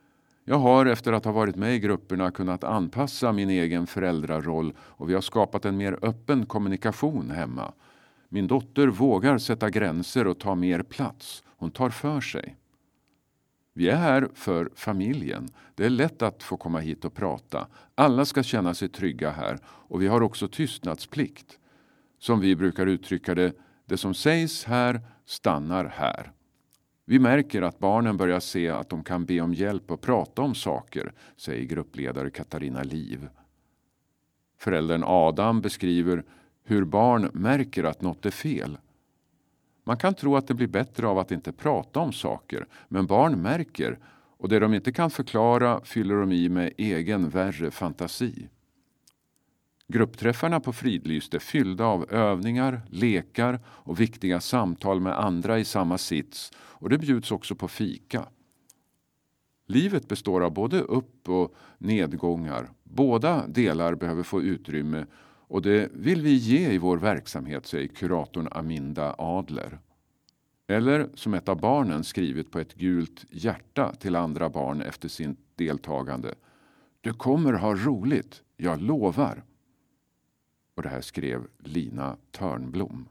Jag har efter att ha varit med i grupperna kunnat anpassa min egen föräldraroll och vi har skapat en mer öppen kommunikation hemma. Min dotter vågar sätta gränser och ta mer plats. Hon tar för sig. Vi är här för familjen. Det är lätt att få komma hit och prata. Alla ska känna sig trygga här och vi har också tystnadsplikt. Som vi brukar uttrycka det som sägs här stannar här. Vi märker att barnen börjar se att de kan be om hjälp och prata om saker, säger gruppledare Katarina Liv. Föräldern Adam beskriver hur barn märker att något är fel. Man kan tro att det blir bättre av att inte prata om saker, men barn märker och det de inte kan förklara fyller de i med egen värre fantasi. Gruppträffarna på Fridlyst är fyllda av övningar, lekar och viktiga samtal med andra i samma sits och det bjuds också på fika. Livet består av både upp- och nedgångar. Båda delar behöver få utrymme och det vill vi ge i vår verksamhet, säger kuratorn Aminda Adler. Eller som ett av barnen skrivit på ett gult hjärta till andra barn efter sin deltagande. Du kommer ha roligt, jag lovar. Och det här skrev Lina Törnblom.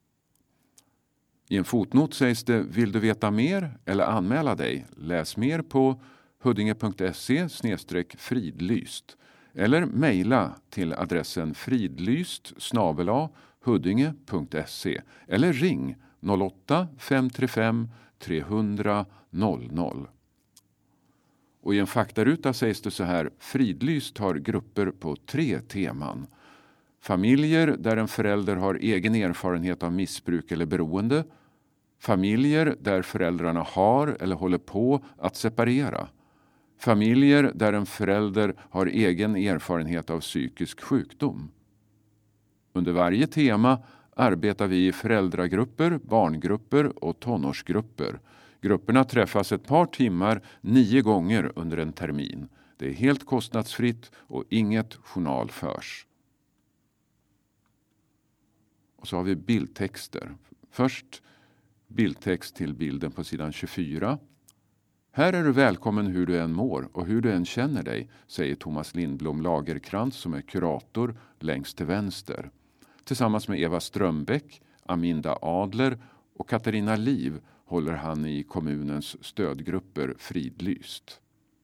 I en fotnot sägs det, vill du veta mer eller anmäla dig? Läs mer på huddinge.se/fridlyst eller mejla till adressen fridlyst@huddinge.se eller ring 08 535 300 00. Och i en faktaruta sägs det så här, Fridlyst har grupper på 3 teman. Familjer där en förälder har egen erfarenhet av missbruk eller beroende. Familjer där föräldrarna har eller håller på att separera. Familjer där en förälder har egen erfarenhet av psykisk sjukdom. Under varje tema arbetar vi i föräldragrupper, barngrupper och tonårsgrupper. Grupperna träffas ett par timmar 9 gånger under en termin. Det är helt kostnadsfritt och inget journal förs. Och så har vi bildtexter. Först bildtext till bilden på sidan 24. Här är du välkommen hur du än mår och hur du än känner dig, säger Thomas Lindblom Lagerkrans som är kurator längst till vänster. Tillsammans med Eva Strömbäck, Aminda Adler och Katarina Liv håller han i kommunens stödgrupper Fridlyst.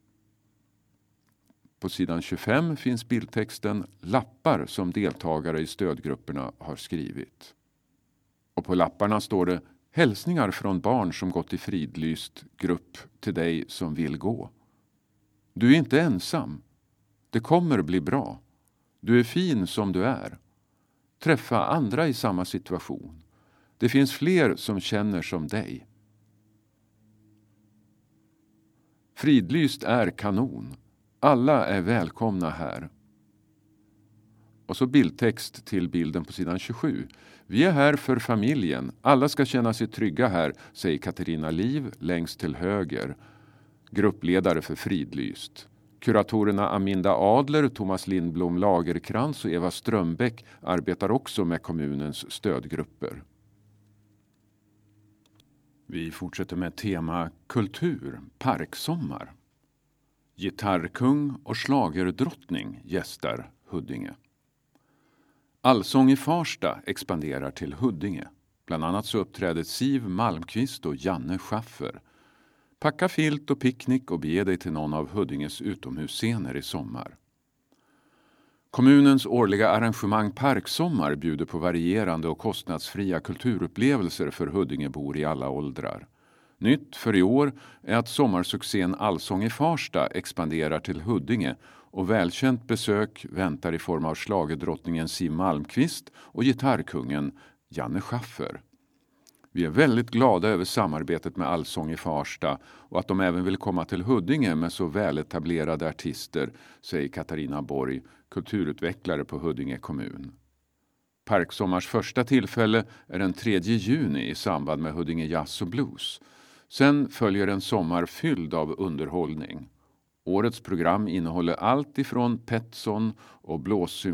På sidan 25 finns bildtexten lappar som deltagare i stödgrupperna har skrivit. Och på lapparna står det hälsningar från barn som gått i Fridlyst grupp till dig som vill gå. Du är inte ensam. Det kommer bli bra. Du är fin som du är. Träffa andra i samma situation. Det finns fler som känner som dig. Fridlyst är kanon. Alla är välkomna här. Och så bildtext till bilden på sidan 27. Vi är här för familjen. Alla ska känna sig trygga här, säger Katarina Liv längst till höger. Gruppledare för Fridlyst. Kuratorerna Aminda Adler, Thomas Lindblom Lagerkrans och Eva Strömbäck arbetar också med kommunens stödgrupper. Vi fortsätter med tema kultur, parksommar. Gitarrkung och schlagerdrottning gästar Huddinge. Allsång i Farsta expanderar till Huddinge. Bland annat så uppträder Siv Malmqvist och Janne Schaffer. Packa filt och picknick och bege dig till någon av Huddinges utomhusscener i sommar. Kommunens årliga arrangemang Parksommar bjuder på varierande och kostnadsfria kulturupplevelser för Huddingebor i alla åldrar. Nytt för i år är att sommarsuccén Allsång i Farsta expanderar till Huddinge och välkänt besök väntar i form av schlagerdrottningen Siv Malmqvist och gitarrkungen Janne Schaffer. Vi är väldigt glada över samarbetet med Allsång i Farsta och att de även vill komma till Huddinge med så väletablerade artister, säger Katarina Borg, kulturutvecklare på Huddinge kommun. Parksommars första tillfälle är den 3 juni i samband med Huddinge Jazz och Blues. Sen följer en sommar fylld av underhållning. Årets program innehåller allt ifrån Petson och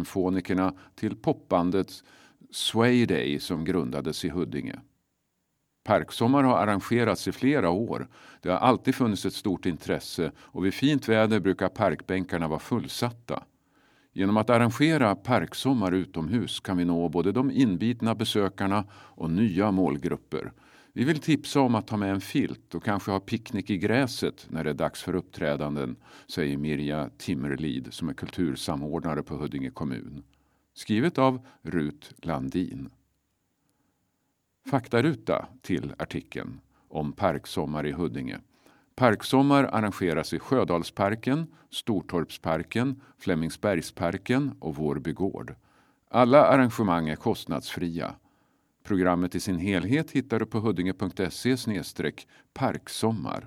blåssymfonikerna till popbandet Sway Day som grundades i Huddinge. Parksommar har arrangerats i flera år. Det har alltid funnits ett stort intresse och vid fint väder brukar parkbänkarna vara fullsatta. Genom att arrangera parksommar utomhus kan vi nå både de inbitna besökarna och nya målgrupper. Vi vill tipsa om att ta med en filt och kanske ha picknick i gräset när det är dags för uppträdanden, säger Mirja Timmerlid som är kultursamordnare på Huddinge kommun. Skrivet av Rut Landin. Faktaruta till artikeln om parksommar i Huddinge. Parksommar arrangeras i Sjödalsparken, Stortorpsparken, Flemingsbergsparken och Vårbygård. Alla arrangemang är kostnadsfria. Programmet i sin helhet hittar du på huddinge.se/parksommar.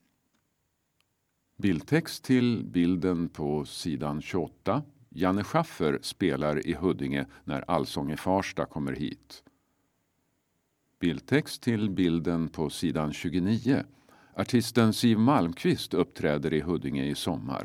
Bildtext till bilden på sidan 28. Janne Schaffer spelar i Huddinge när Allsång i Farsta kommer hit. Bildtext till bilden på sidan 29. Artisten Siv Malmqvist uppträder i Huddinge i sommar.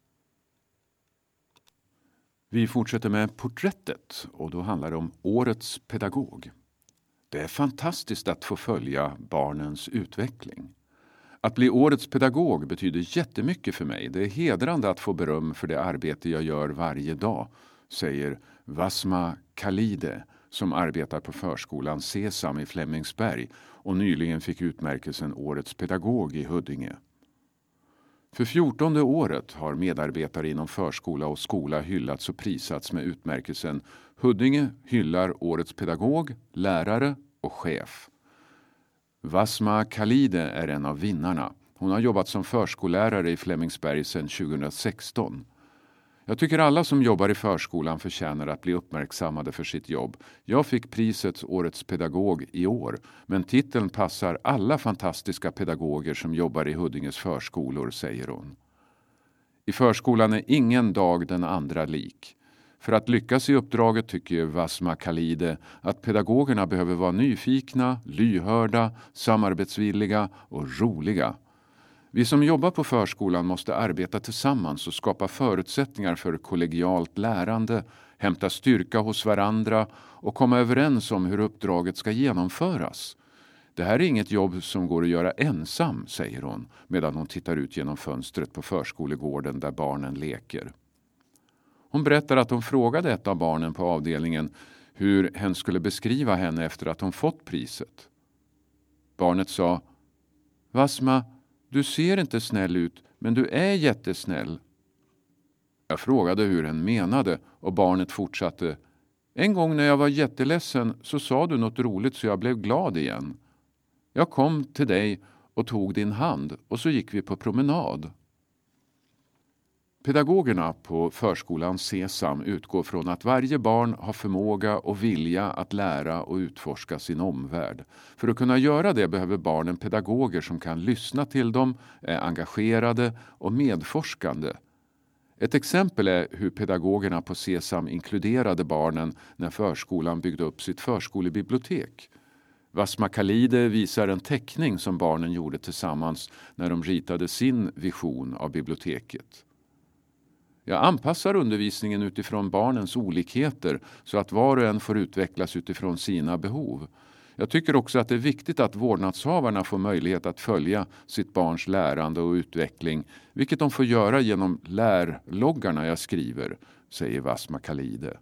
Vi fortsätter med porträttet och då handlar det om årets pedagog. Det är fantastiskt att få följa barnens utveckling. Att bli årets pedagog betyder jättemycket för mig. Det är hedrande att få beröm för det arbete jag gör varje dag, säger Vasma Khalide som arbetar på förskolan Sesam i Flemingsberg och nyligen fick utmärkelsen Årets pedagog i Huddinge. För 14:e året har medarbetare inom förskola och skola hyllats och prisats med utmärkelsen Huddinge hyllar Årets pedagog, lärare och chef. Vasma Khalide är en av vinnarna. Hon har jobbat som förskollärare i Flemingsberg sedan 2016. Jag tycker alla som jobbar i förskolan förtjänar att bli uppmärksammade för sitt jobb. Jag fick priset Årets pedagog i år, men titeln passar alla fantastiska pedagoger som jobbar i Huddinges förskolor, säger hon. I förskolan är ingen dag den andra lik. För att lyckas i uppdraget tycker Vasma Khalide att pedagogerna behöver vara nyfikna, lyhörda, samarbetsvilliga och roliga. Vi som jobbar på förskolan måste arbeta tillsammans och skapa förutsättningar för kollegialt lärande, hämta styrka hos varandra och komma överens om hur uppdraget ska genomföras. Det här är inget jobb som går att göra ensam, säger hon, medan hon tittar ut genom fönstret på förskolegården där barnen leker. Hon berättar att hon frågade ett av barnen på avdelningen hur hen skulle beskriva henne efter att hon fått priset. Barnet sa: Vasma, du ser inte snäll ut, men du är jättesnäll. Jag frågade hur hen menade och barnet fortsatte: En gång när jag var jätteledsen så sa du något roligt så jag blev glad igen. Jag kom till dig och tog din hand och så gick vi på promenad. Pedagogerna på förskolan Sesam utgår från att varje barn har förmåga och vilja att lära och utforska sin omvärld. För att kunna göra det behöver barnen pedagoger som kan lyssna till dem, är engagerade och medforskande. Ett exempel är hur pedagogerna på Sesam inkluderade barnen när förskolan byggde upp sitt förskolebibliotek. Vasma Khalide visar en teckning som barnen gjorde tillsammans när de ritade sin vision av biblioteket. Jag anpassar undervisningen utifrån barnens olikheter så att var och en får utvecklas utifrån sina behov. Jag tycker också att det är viktigt att vårdnadshavarna får möjlighet att följa sitt barns lärande och utveckling, vilket de får göra genom lärloggarna jag skriver, säger Vasma Khalide.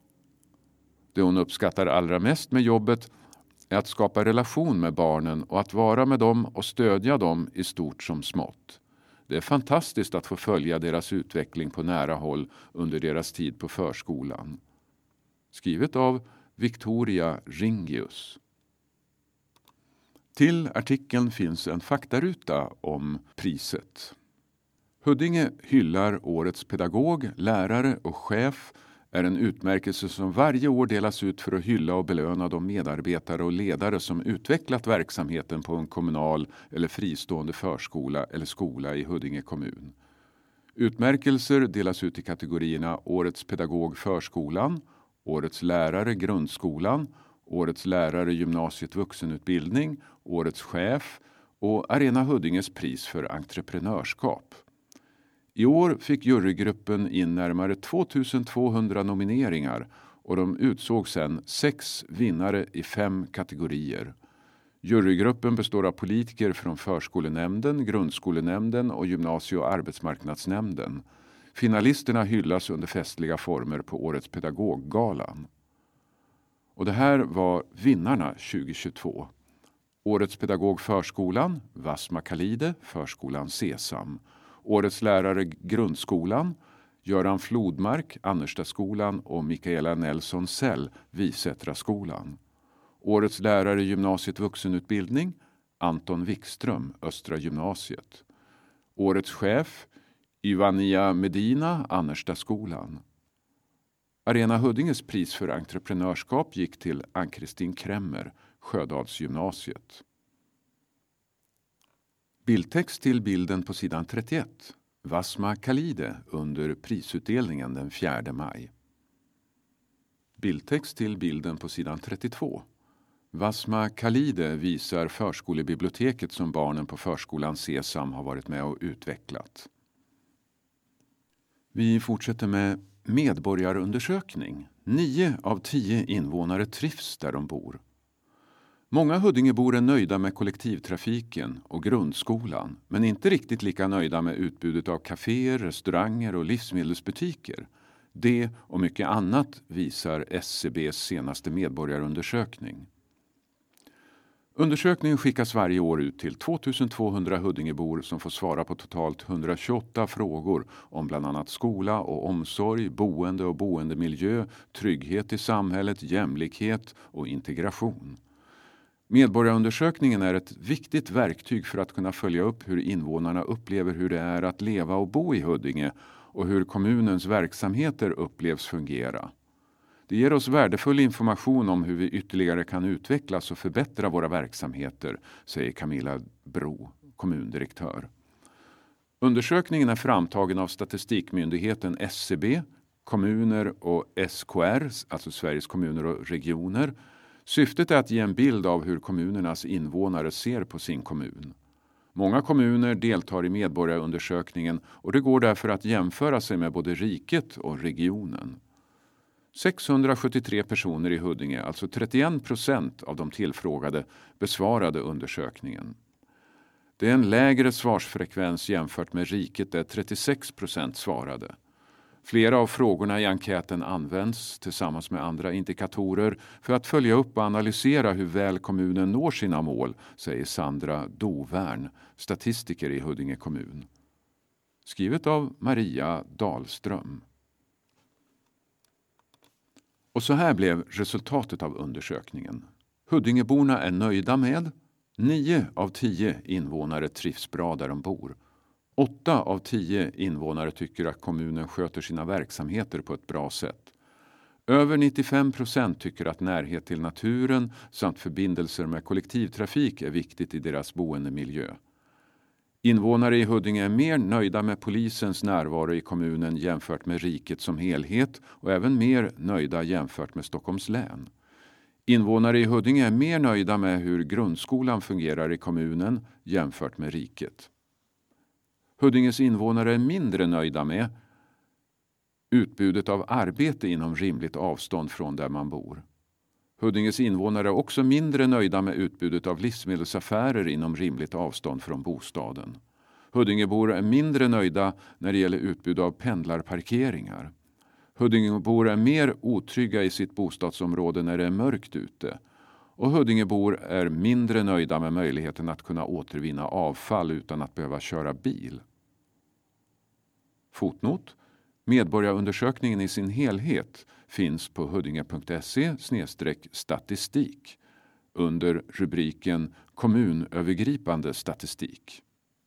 Det hon uppskattar allra mest med jobbet är att skapa relation med barnen och att vara med dem och stödja dem i stort som smått. Det är fantastiskt att få följa deras utveckling på nära håll under deras tid på förskolan. Skrivet av Victoria Ringius. Till artikeln finns en faktaruta om priset. Huddinge hyllar Årets pedagog, lärare och chef är en utmärkelse som varje år delas ut för att hylla och belöna de medarbetare och ledare som utvecklat verksamheten på en kommunal eller fristående förskola eller skola i Huddinge kommun. Utmärkelser delas ut i kategorierna Årets pedagog förskolan, Årets lärare grundskolan, Årets lärare gymnasiet vuxenutbildning, Årets chef och Arena Huddinges pris för entreprenörskap. I år fick jurygruppen in närmare 2200 nomineringar och de utsåg sedan 6 vinnare i 5 kategorier. Jurygruppen består av politiker från förskolenämnden, grundskolenämnden och gymnasie- och arbetsmarknadsnämnden. Finalisterna hyllas under festliga former på årets pedagoggalan. Och det här var vinnarna 2022. Årets pedagog förskolan, Vasma Khalide, förskolan Sesam. Årets lärare grundskolan, Göran Flodmark, Annerstaskolan och Mikaela Nelson Sell, Visätraskolan. Årets lärare gymnasiet vuxenutbildning, Anton Wikström, Östra gymnasiet. Årets chef, Ivania Medina, Annerstaskolan. Arena Huddinges pris för entreprenörskap gick till Ann-Kristin Kremmer, Sjödalsgymnasiet. Bildtext till bilden på sidan 31. Vasma Khalide under prisutdelningen den 4 maj. Bildtext till bilden på sidan 32. Vasma Khalide visar förskolebiblioteket som barnen på förskolan Sesam har varit med och utvecklat. Vi fortsätter med medborgarundersökning. 9 av 10 invånare trivs där de bor. Många Huddingebor är nöjda med kollektivtrafiken och grundskolan, men inte riktigt lika nöjda med utbudet av kaféer, restauranger och livsmedelsbutiker. Det och mycket annat visar SCBs senaste medborgarundersökning. Undersökningen skickas varje år ut till 2200 Huddingebor som får svara på totalt 128 frågor om bland annat skola och omsorg, boende och boendemiljö, trygghet i samhället, jämlikhet och integration. Medborgarundersökningen är ett viktigt verktyg för att kunna följa upp hur invånarna upplever hur det är att leva och bo i Huddinge och hur kommunens verksamheter upplevs fungera. Det ger oss värdefull information om hur vi ytterligare kan utvecklas och förbättra våra verksamheter, säger Camilla Bro, kommundirektör. Undersökningen är framtagen av statistikmyndigheten SCB, kommuner och SKR, alltså Sveriges kommuner och regioner. Syftet är att ge en bild av hur kommunernas invånare ser på sin kommun. Många kommuner deltar i medborgarundersökningen och det går därför att jämföra sig med både riket och regionen. 673 personer i Huddinge, alltså 31% av de tillfrågade, besvarade undersökningen. Det är en lägre svarsfrekvens jämfört med riket där 36% svarade. Flera av frågorna i enkäten används tillsammans med andra indikatorer för att följa upp och analysera hur väl kommunen når sina mål, säger Sandra Dovärn, statistiker i Huddinge kommun. Skrivet av Maria Dahlström. Och så här blev resultatet av undersökningen. Huddingeborna är nöjda med 9 av 10 invånare trivs bra där de bor. 8 av 10 invånare tycker att kommunen sköter sina verksamheter på ett bra sätt. Över 95% tycker att närhet till naturen samt förbindelser med kollektivtrafik är viktigt i deras boendemiljö. Invånare i Huddinge är mer nöjda med polisens närvaro i kommunen jämfört med riket som helhet och även mer nöjda jämfört med Stockholms län. Invånare i Huddinge är mer nöjda med hur grundskolan fungerar i kommunen jämfört med riket. Huddinges invånare är mindre nöjda med utbudet av arbete inom rimligt avstånd från där man bor. Huddinges invånare är också mindre nöjda med utbudet av livsmedelsaffärer inom rimligt avstånd från bostaden. Huddingebor är mindre nöjda när det gäller utbud av pendlarparkeringar. Huddingebor är mer otrygga i sitt bostadsområde när det är mörkt ute. Och Huddingebor är mindre nöjda med möjligheten att kunna återvinna avfall utan att behöva köra bil. Fotnot. Medborgarundersökningen i sin helhet finns på huddinge.se/statistik under rubriken kommunövergripande statistik.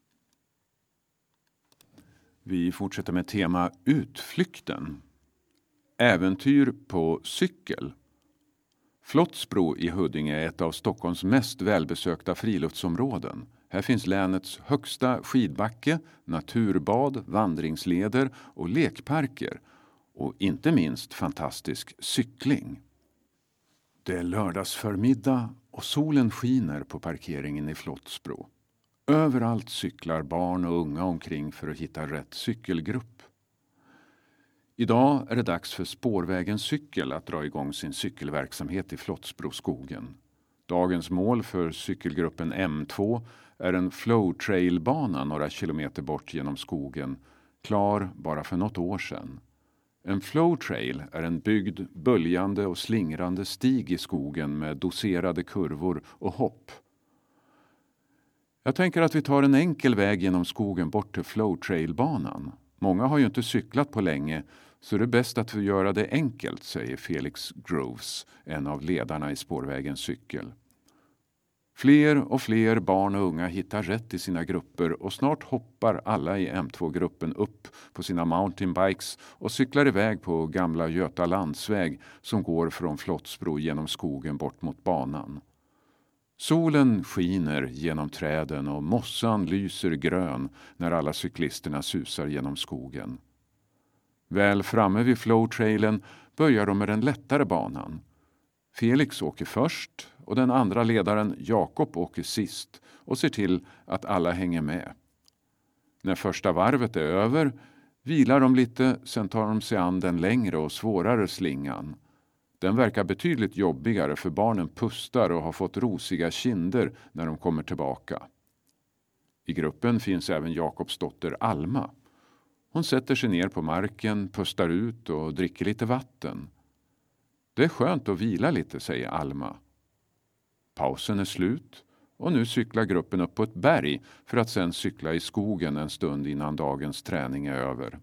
Vi fortsätter med tema utflykten. Äventyr på cykel. Flottsbro i Huddinge är ett av Stockholms mest välbesökta friluftsområden. Här finns länets högsta skidbacke, naturbad, vandringsleder och lekparker. Och inte minst fantastisk cykling. Det är lördagsförmiddag och solen skiner på parkeringen i Flottsbro. Överallt cyklar barn och unga omkring för att hitta rätt cykelgrupp. Idag är det dags för Spårvägen Cykel att dra igång sin cykelverksamhet i Flottsbroskogen. Dagens mål för cykelgruppen M2 är en flow-trailbana några kilometer bort genom skogen, klar bara för något år sedan. En flow-trail är en byggd, böljande och slingrande stig i skogen med doserade kurvor och hopp. Jag tänker att vi tar en enkel väg genom skogen bort till flow-trailbanan. Många har ju inte cyklat på länge, så det är bäst att vi gör det enkelt, säger Felix Groves, en av ledarna i Spårvägens cykel. Fler och fler barn och unga hittar rätt i sina grupper och snart hoppar alla i M2-gruppen upp på sina mountainbikes och cyklar iväg på gamla Göta landsväg som går från Flottsbro genom skogen bort mot banan. Solen skiner genom träden och mossan lyser grön när alla cyklisterna susar genom skogen. Väl framme vid flowtrailen börjar de med den lättare banan. Felix åker först och den andra ledaren Jakob åker sist och ser till att alla hänger med. När första varvet är över vilar de lite, sen tar de sig an den längre och svårare slingan. Den verkar betydligt jobbigare för barnen pustar och har fått rosiga kinder när de kommer tillbaka. I gruppen finns även Jakobs dotter Alma. Hon sätter sig ner på marken, pustar ut och dricker lite vatten. Det är skönt att vila lite, säger Alma. Pausen är slut och nu cyklar gruppen upp på ett berg för att sen cykla i skogen en stund innan dagens träning är över.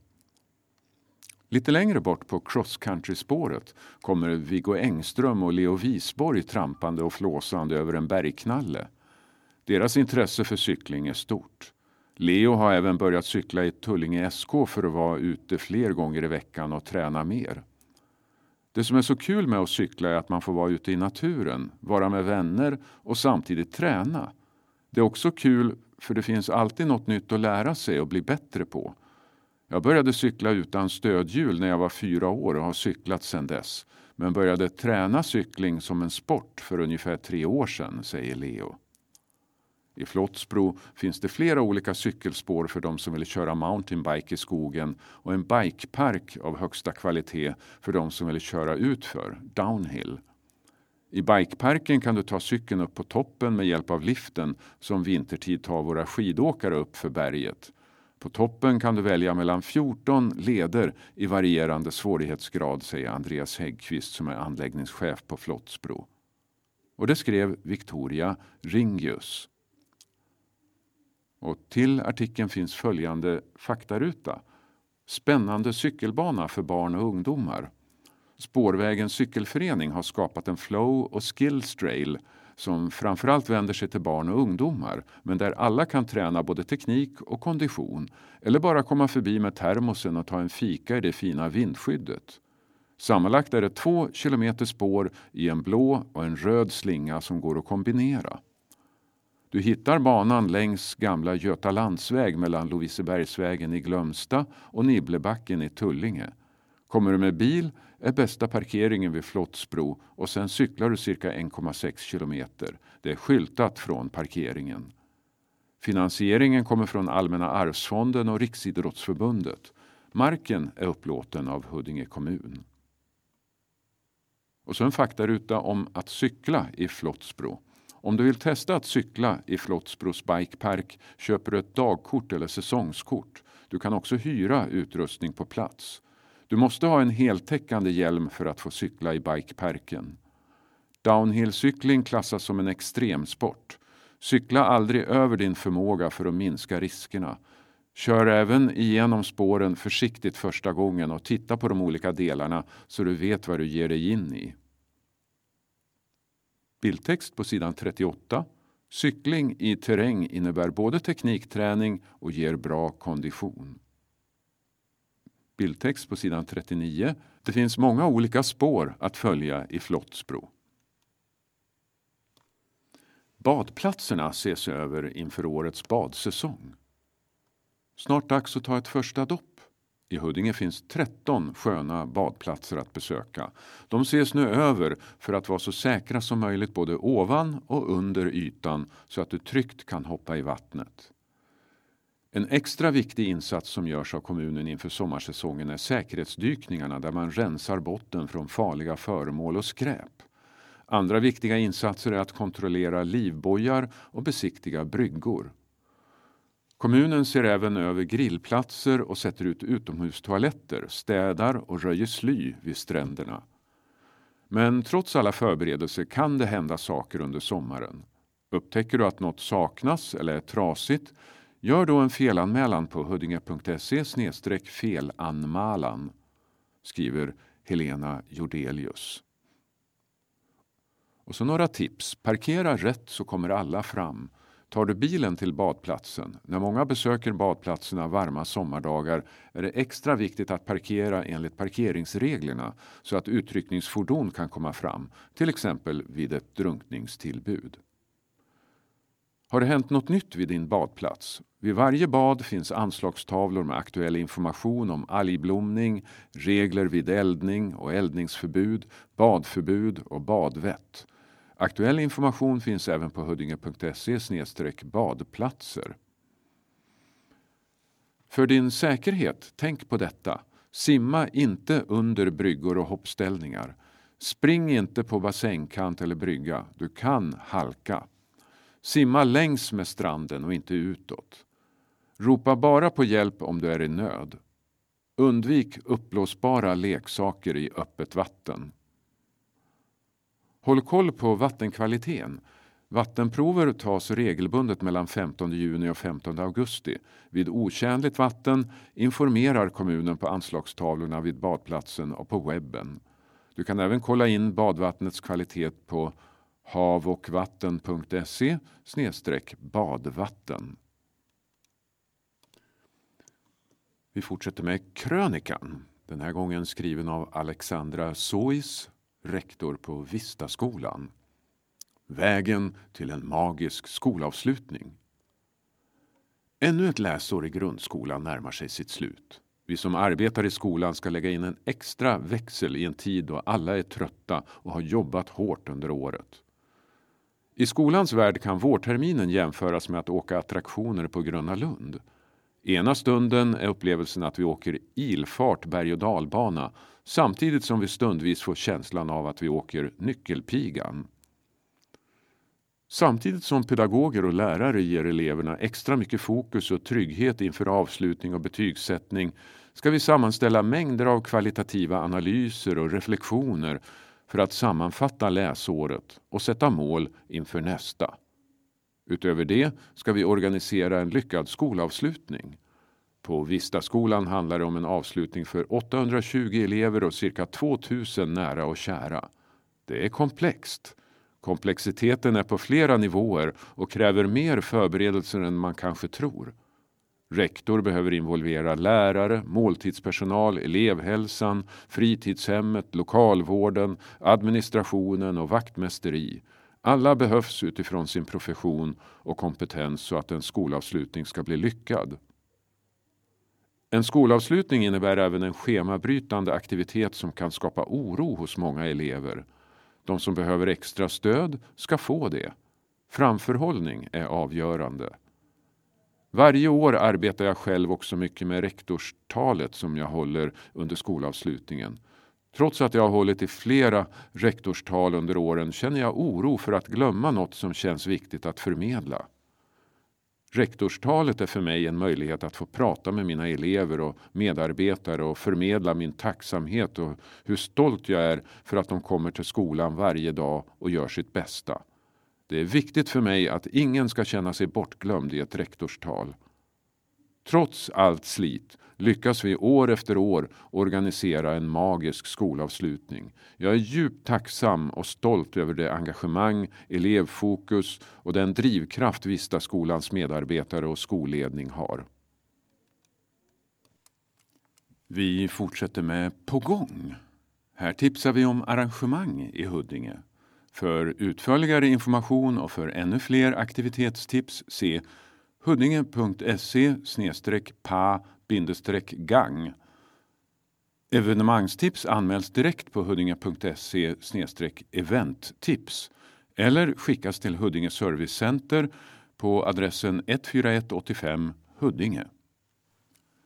Lite längre bort på cross-country-spåret kommer Viggo Engström och Leo Wisborg trampande och flåsande över en bergknalle. Deras intresse för cykling är stort. Leo har även börjat cykla i Tullinge SK för att vara ute fler gånger i veckan och träna mer. Det som är så kul med att cykla är att man får vara ute i naturen, vara med vänner och samtidigt träna. Det är också kul för det finns alltid något nytt att lära sig och bli bättre på. Jag började cykla utan stödhjul när jag var 4 år och har cyklat sedan dess. Men började träna cykling som en sport för ungefär 3 år sedan, säger Leo. I Flottsbro finns det flera olika cykelspår för de som vill köra mountainbike i skogen och en bikepark av högsta kvalitet för de som vill köra utför, downhill. I bikeparken kan du ta cykeln upp på toppen med hjälp av liften som vintertid tar våra skidåkare upp för berget. På toppen kan du välja mellan 14 leder i varierande svårighetsgrad, säger Andreas Häggqvist som är anläggningschef på Flottsbro. Och det skrev Victoria Ringius. Och till artikeln finns följande faktaruta. Spännande cykelbana för barn och ungdomar. Spårvägens cykelförening har skapat en flow- och skills trail som framförallt vänder sig till barn och ungdomar, men där alla kan träna både teknik och kondition eller bara komma förbi med termosen och ta en fika i det fina vindskyddet. Sammanlagt är det 2 kilometer spår i en blå och en röd slinga som går att kombinera. Du hittar banan längs gamla Göta landsväg mellan Lovisebergsvägen i Glömsta och Nibblebacken i Tullinge. Kommer du med bil är bästa parkeringen vid Flottsbro och sen cyklar du cirka 1,6 kilometer. Det är skyltat från parkeringen. Finansieringen kommer från Allmänna arvsfonden och Riksidrottsförbundet. Marken är upplåten av Huddinge kommun. Och så en faktaruta om att cykla i Flottsbro. Om du vill testa att cykla i Flottsbros bikepark köper du ett dagkort eller säsongskort. Du kan också hyra utrustning på plats. Du måste ha en heltäckande hjälm för att få cykla i bikeparken. Downhillcykling klassas som en extremsport. Cykla aldrig över din förmåga för att minska riskerna. Kör även igenom spåren försiktigt första gången och titta på de olika delarna så du vet vad du ger dig in i. Bildtext på sidan 38. Cykling i terräng innebär både teknikträning och ger bra kondition. Bildtext på sidan 39. Det finns många olika spår att följa i Flottsbro. Badplatserna ses över inför årets badsäsong. Snart dags att ta ett första dopp. I Huddinge finns 13 sköna badplatser att besöka. De ses nu över för att vara så säkra som möjligt både ovan och under ytan så att du tryggt kan hoppa i vattnet. En extra viktig insats som görs av kommunen inför sommarsäsongen är säkerhetsdykningarna där man rensar botten från farliga föremål och skräp. Andra viktiga insatser är att kontrollera livbojar och besiktiga bryggor. Kommunen ser även över grillplatser och sätter ut utomhustoaletter, städar och röjer sly vid stränderna. Men trots alla förberedelser kan det hända saker under sommaren. Upptäcker du att något saknas eller är trasigt, gör då en felanmälan på huddinge.se/felanmalan, skriver Helena Jordelius. Och så några tips. Parkera rätt så kommer alla fram. Tar du bilen till badplatsen? När många besöker badplatserna varma sommardagar är det extra viktigt att parkera enligt parkeringsreglerna så att utryckningsfordon kan komma fram, till exempel vid ett drunkningstillbud. Har det hänt något nytt vid din badplats? Vid varje bad finns anslagstavlor med aktuell information om algblomning, regler vid eldning och eldningsförbud, badförbud och badvett. Aktuell information finns även på huddinge.se/badplatser. För din säkerhet, tänk på detta. Simma inte under bryggor och hoppställningar. Spring inte på bassängkant eller brygga. Du kan halka. Simma längs med stranden och inte utåt. Ropa bara på hjälp om du är i nöd. Undvik uppblåsbara leksaker i öppet vatten. Håll koll på vattenkvaliteten. Vattenprover tas regelbundet mellan 15 juni och 15 augusti. Vid otjänligt vatten informerar kommunen på anslagstavlorna vid badplatsen och på webben. Du kan även kolla in badvattnets kvalitet på havocvatten.se/badvatten. Vi fortsätter med krönikan. Den här gången skriven av Alexandra Sois, rektor på Vistaskolan. Vägen till en magisk skolavslutning. Ännu ett läsår i grundskolan närmar sig sitt slut. Vi som arbetar i skolan ska lägga in en extra växel i en tid då alla är trötta och har jobbat hårt under året. I skolans värld kan vårterminen jämföras med att åka attraktioner på Gröna Lund. Ena stunden är upplevelsen att vi åker ilfart berg- och dalbana samtidigt som vi stundvis får känslan av att vi åker nyckelpigan. Samtidigt som pedagoger och lärare ger eleverna extra mycket fokus och trygghet inför avslutning och betygssättning ska vi sammanställa mängder av kvalitativa analyser och reflektioner för att sammanfatta läsåret och sätta mål inför nästa. Utöver det ska vi organisera en lyckad skolavslutning. På Vistaskolan handlar det om en avslutning för 820 elever och cirka 2000 nära och kära. Det är komplext. Komplexiteten är på flera nivåer och kräver mer förberedelser än man kanske tror. Rektor behöver involvera lärare, måltidspersonal, elevhälsan, fritidshemmet, lokalvården, administrationen och vaktmästeri. Alla behövs utifrån sin profession och kompetens så att en skolavslutning ska bli lyckad. En skolavslutning innebär även en schemabrytande aktivitet som kan skapa oro hos många elever. De som behöver extra stöd ska få det. Framförhållning är avgörande. Varje år arbetar jag själv också mycket med rektorstalet som jag håller under skolavslutningen. Trots att jag har hållit i flera rektorstal under åren känner jag oro för att glömma något som känns viktigt att förmedla. Rektorstalet är för mig en möjlighet att få prata med mina elever och medarbetare och förmedla min tacksamhet och hur stolt jag är för att de kommer till skolan varje dag och gör sitt bästa. Det är viktigt för mig att ingen ska känna sig bortglömd i ett rektorstal. Trots allt slit lyckas vi år efter år organisera en magisk skolavslutning. Jag är djupt tacksam och stolt över det engagemang, elevfokus och den drivkraft Vistaskolans medarbetare och skolledning har. Vi fortsätter med På gång. Här tipsar vi om arrangemang i Huddinge. För utförligare information och för ännu fler aktivitetstips se huddinge.se/pa-gang. Evenemangstips anmäls direkt på huddinge.se/eventtips eller skickas till Huddinge Service Center på adressen 14185 Huddinge.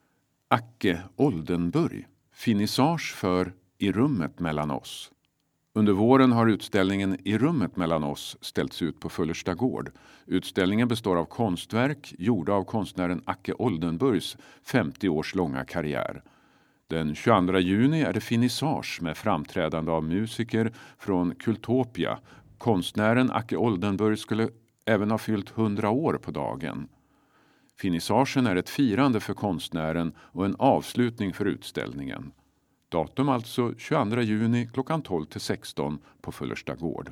Acke Oldenburg, finissage för I rummet mellan oss. Under våren har utställningen I rummet mellan oss ställts ut på Fullersta gård. Utställningen består av konstverk gjorda av konstnären Acke Oldenburgs 50 års långa karriär. Den 22 juni är det finissage med framträdande av musiker från Kultopia. Konstnären Acke Oldenburg skulle även ha fyllt 100 år på dagen. Finissagen är ett firande för konstnären och en avslutning för utställningen. Datum alltså 22 juni klockan 12-16 på Fullersta gård.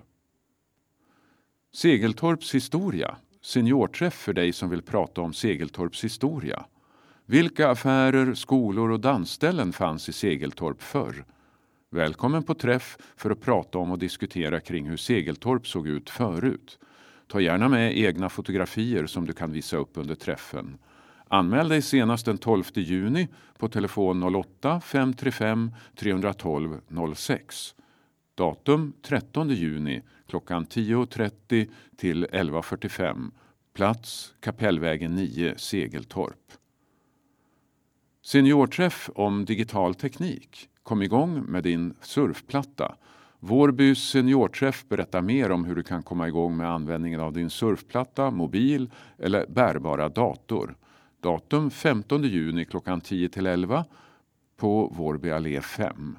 Segeltorps historia. Seniorträff för dig som vill prata om Segeltorps historia. Vilka affärer, skolor och dansställen fanns i Segeltorp förr? Välkommen på träff för att prata om och diskutera kring hur Segeltorp såg ut förut. Ta gärna med egna fotografier som du kan visa upp under träffen. Anmäl dig senast den 12 juni på telefon 08 535 312 06. Datum 13 juni klockan 10.30 till 11.45. Plats Kapellvägen 9, Segeltorp. Seniorträff om digital teknik. Kom igång med din surfplatta. Vårbys seniorträff berättar mer om hur du kan komma igång med användningen av din surfplatta, mobil eller bärbara dator. Datum 15 juni klockan 10-11 på Vårby allé 5.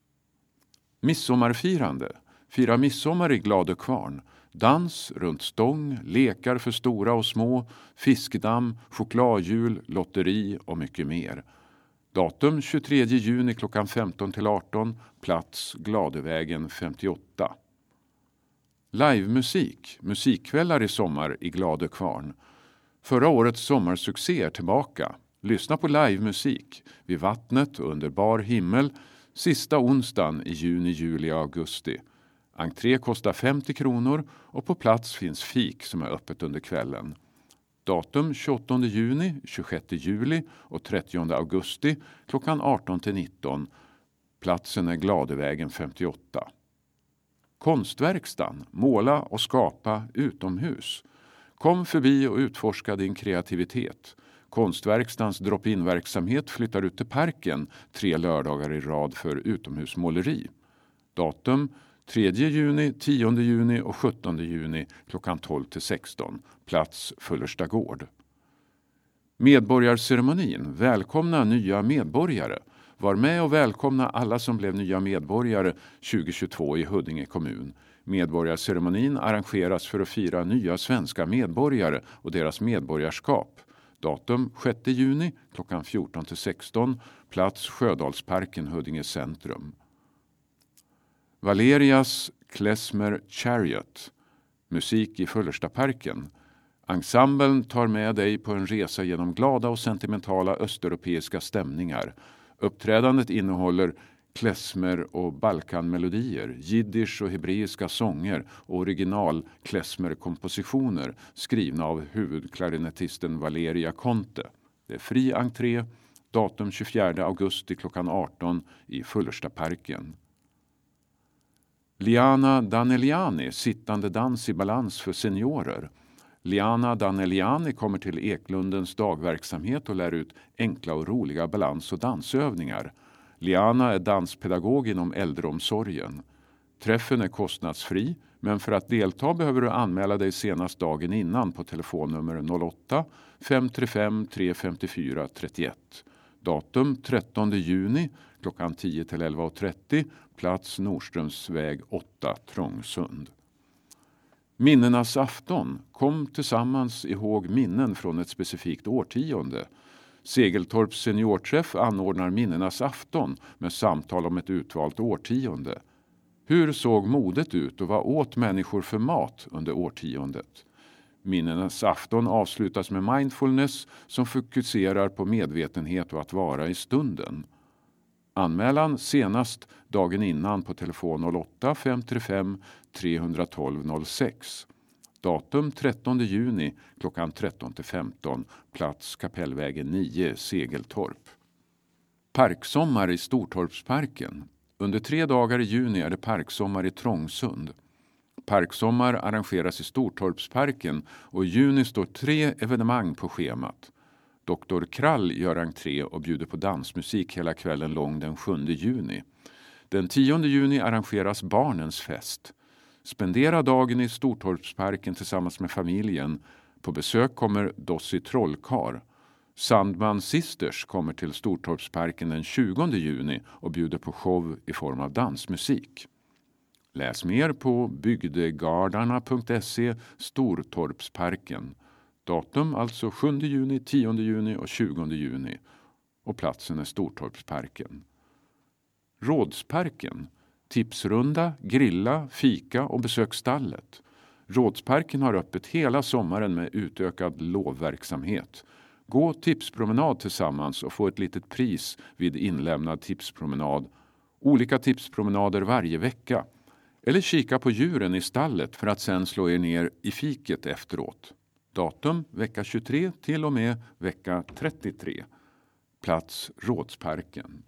Midsommarfirande. Fira midsommar i Gladökvarn. Dans runt stång, lekar för stora och små, fiskdamm, chokladhjul, lotteri och mycket mer. Datum 23 juni klockan 15-18, plats Gladövägen 58. Livemusik, musikkvällar i sommar i Gladökvarn. Förra årets sommarsuccé är tillbaka. Lyssna på livemusik vid vattnet och under bar himmel sista onsdagen i juni, juli och augusti. Entré kostar 50 kronor och på plats finns fik som är öppet under kvällen. Datum 28 juni, 26 juli och 30 augusti klockan 18-19. Platsen är Gladövägen 58. Konstverkstan, måla och skapa utomhus. Kom förbi och utforska din kreativitet. Konstverkstans drop-in-verksamhet flyttar ut till parken 3 lördagar i rad för utomhusmåleri. Datum 3 juni, 10 juni och 17 juni klockan 12-16. Plats Fullersta gård. Medborgarceremonin. Välkomna nya medborgare. Var med och välkomna alla som blev nya medborgare 2022 i Huddinge kommun. Medborgarceremonin arrangeras för att fira nya svenska medborgare och deras medborgarskap. Datum 6 juni klockan 14-16. Plats Sjödalsparken, Huddinge centrum. Valerias Klezmer Chariot. Musik i Fullerstaparken. Ensemblen tar med dig på en resa genom glada och sentimentala östeuropeiska stämningar. Uppträdandet innehåller klezmer och balkanmelodier, jiddisch och hebreiska sånger och original klezmerkompositioner skrivna av huvudklarinettisten Valeria Conte. Det är fri entré, datum 24 augusti klockan 18 i Fullerstaparken. Liana Daneliani, sittande dans i balans för seniorer. Liana Daneliani kommer till Eklundens dagverksamhet och lär ut enkla och roliga balans- och dansövningar. Liana är danspedagog inom äldreomsorgen. Träffen är kostnadsfri, men för att delta behöver du anmäla dig senast dagen innan på telefonnummer 08 535 354 31. Datum 13 juni klockan 10-11.30, plats Nordströmsväg 8, Trångsund. Minnenas afton. Kom tillsammans ihåg minnen från ett specifikt årtionde. Segeltorps seniorträff anordnar Minnenas afton med samtal om ett utvalt årtionde. Hur såg modet ut och vad åt människor för mat under årtiondet? Minnenas afton avslutas med mindfulness som fokuserar på medvetenhet och att vara i stunden. Anmälan senast dagen innan på telefon 08 535 312 06. Datum 13 juni klockan 13-15. Plats Kapellvägen 9, Segeltorp. Parksommar i Stortorpsparken. Under 3 dagar i juni är det parksommar i Trångsund. Parksommar arrangeras i Stortorpsparken och i juni står 3 evenemang på schemat. Dr. Krall gör entré och bjuder på dansmusik hela kvällen lång den 7 juni. Den 10 juni arrangeras Barnens fest. Spendera dagen i Stortorpsparken tillsammans med familjen. På besök kommer Dossi Trollkar. Sandman Sisters kommer till Stortorpsparken den 20 juni och bjuder på show i form av dansmusik. Läs mer på bygdegardarna.se Stortorpsparken. Datum alltså 7 juni, 10 juni och 20 juni. Och platsen är Stortorpsparken. Rådsparken. Tipsrunda, grilla, fika och besök stallet. Rådsparken har öppet hela sommaren med utökad lovverksamhet. Gå tipspromenad tillsammans och få ett litet pris vid inlämnad tipspromenad. Olika tipspromenader varje vecka. Eller kika på djuren i stallet för att sen slå er ner i fiket efteråt. Datum vecka 23 till och med vecka 33. Plats Rådsparken.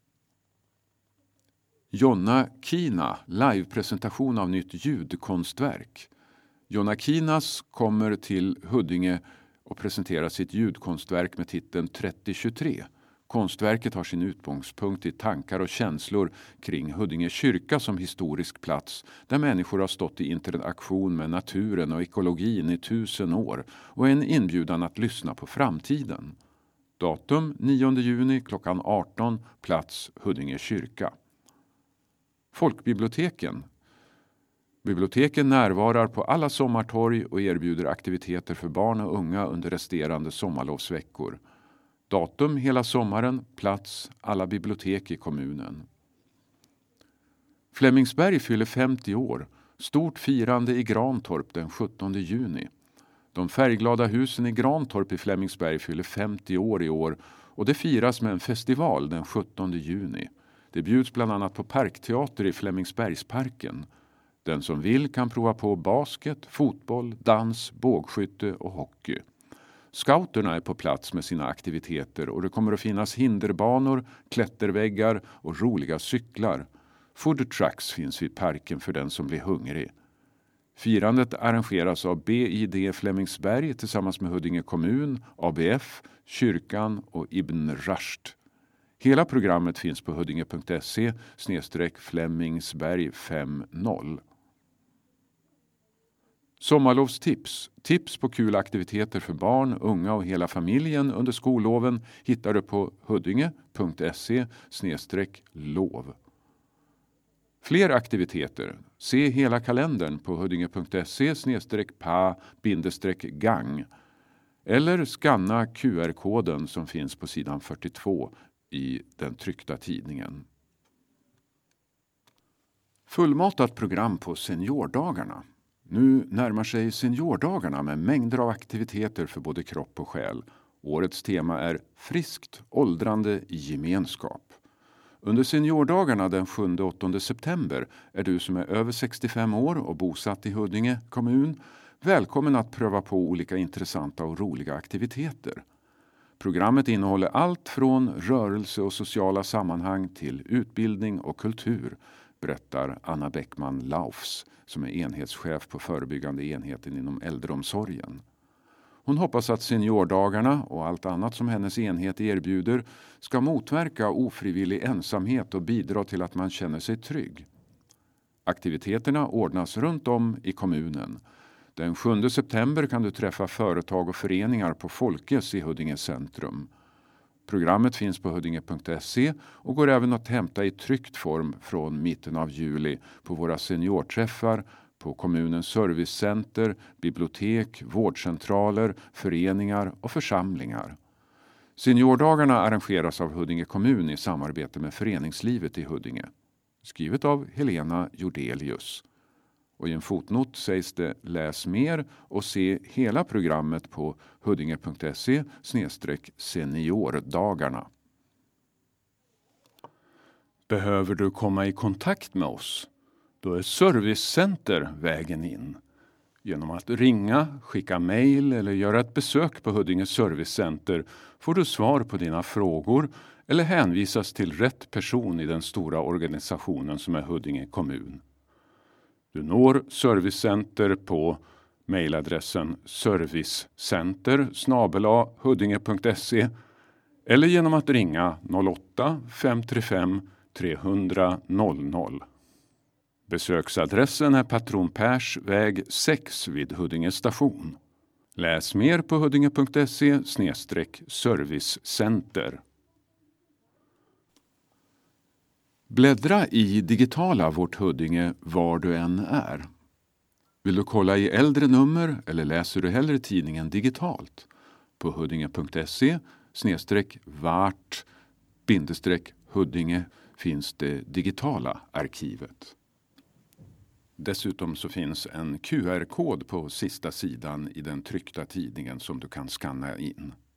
Jonna Kina, livepresentation av nytt ljudkonstverk. Jonna Kinas kommer till Huddinge och presenterar sitt ljudkonstverk med titeln 3023. Konstverket har sin utgångspunkt i tankar och känslor kring Huddinge kyrka som historisk plats där människor har stått i interaktion med naturen och ekologin i 1000 år och är en inbjudan att lyssna på framtiden. Datum 9 juni klockan 18, plats Huddinge kyrka. Folkbiblioteken. Biblioteken närvarar på alla sommartorg och erbjuder aktiviteter för barn och unga under resterande sommarlovsveckor. Datum hela sommaren, plats alla bibliotek i kommunen. Flemingsberg fyller 50 år. Stort firande i Grantorp den 17 juni. De färgglada husen i Grantorp i Flemingsberg fyller 50 år i år och det firas med en festival den 17 juni. Det bjuds bland annat på parkteater i Flemingsbergsparken. Den som vill kan prova på basket, fotboll, dans, bågskytte och hockey. Scouterna är på plats med sina aktiviteter och det kommer att finnas hinderbanor, klätterväggar och roliga cyklar. Food trucks finns vid parken för den som blir hungrig. Firandet arrangeras av BID Flemingsberg tillsammans med Huddinge kommun, ABF, kyrkan och Ibn Rushd. Hela programmet finns på huddinge.se/Flemingsberg50. Sommarlovstips. Tips på kul aktiviteter för barn, unga och hela familjen under skolloven hittar du på huddinge.se/lov. Fler aktiviteter. Se hela kalendern på huddinge.se/pa-gang eller skanna QR-koden som finns på sidan 42 i den tryckta tidningen. Fullmatat program på seniordagarna. Nu närmar sig seniordagarna med mängder av aktiviteter för både kropp och själ. Årets tema är friskt åldrande i gemenskap. Under seniordagarna den 7-8 september är du som är över 65 år och bosatt i Huddinge kommun välkommen att pröva på olika intressanta och roliga aktiviteter. Programmet innehåller allt från rörelse och sociala sammanhang till utbildning och kultur, berättar Anna Bäckman Laufs som är enhetschef på förebyggande enheten inom äldreomsorgen. Hon hoppas att seniordagarna och allt annat som hennes enhet erbjuder ska motverka ofrivillig ensamhet och bidra till att man känner sig trygg. Aktiviteterna ordnas runt om i kommunen. Den 7 september kan du träffa företag och föreningar på Folkes i Huddinge centrum. Programmet finns på huddinge.se och går även att hämta i tryckt form från mitten av juli på våra seniorträffar, på kommunens servicecenter, bibliotek, vårdcentraler, föreningar och församlingar. Seniordagarna arrangeras av Huddinge kommun i samarbete med föreningslivet i Huddinge. Skrivet av Helena Jordelius. Och i en fotnot sägs det läs mer och se hela programmet på huddinge.se/seniordagarna. Behöver du komma i kontakt med oss? Då är servicecenter vägen in. Genom att ringa, skicka mejl eller göra ett besök på Huddinge servicecenter får du svar på dina frågor eller hänvisas till rätt person i den stora organisationen som är Huddinge kommun. Du når servicecenter på mejladressen servicecenter@huddinge.se eller genom att ringa 08-535 300 00. Besöksadressen är Patron Pers väg 6 vid Huddinge station. Läs mer på huddinge.se/servicecenter. Bläddra i digitala Vårt Huddinge var du än är. Vill du kolla i äldre nummer eller läser du hellre tidningen digitalt? På huddinge.se/vart-Huddinge finns det digitala arkivet. Dessutom så finns en QR-kod på sista sidan i den tryckta tidningen som du kan skanna in.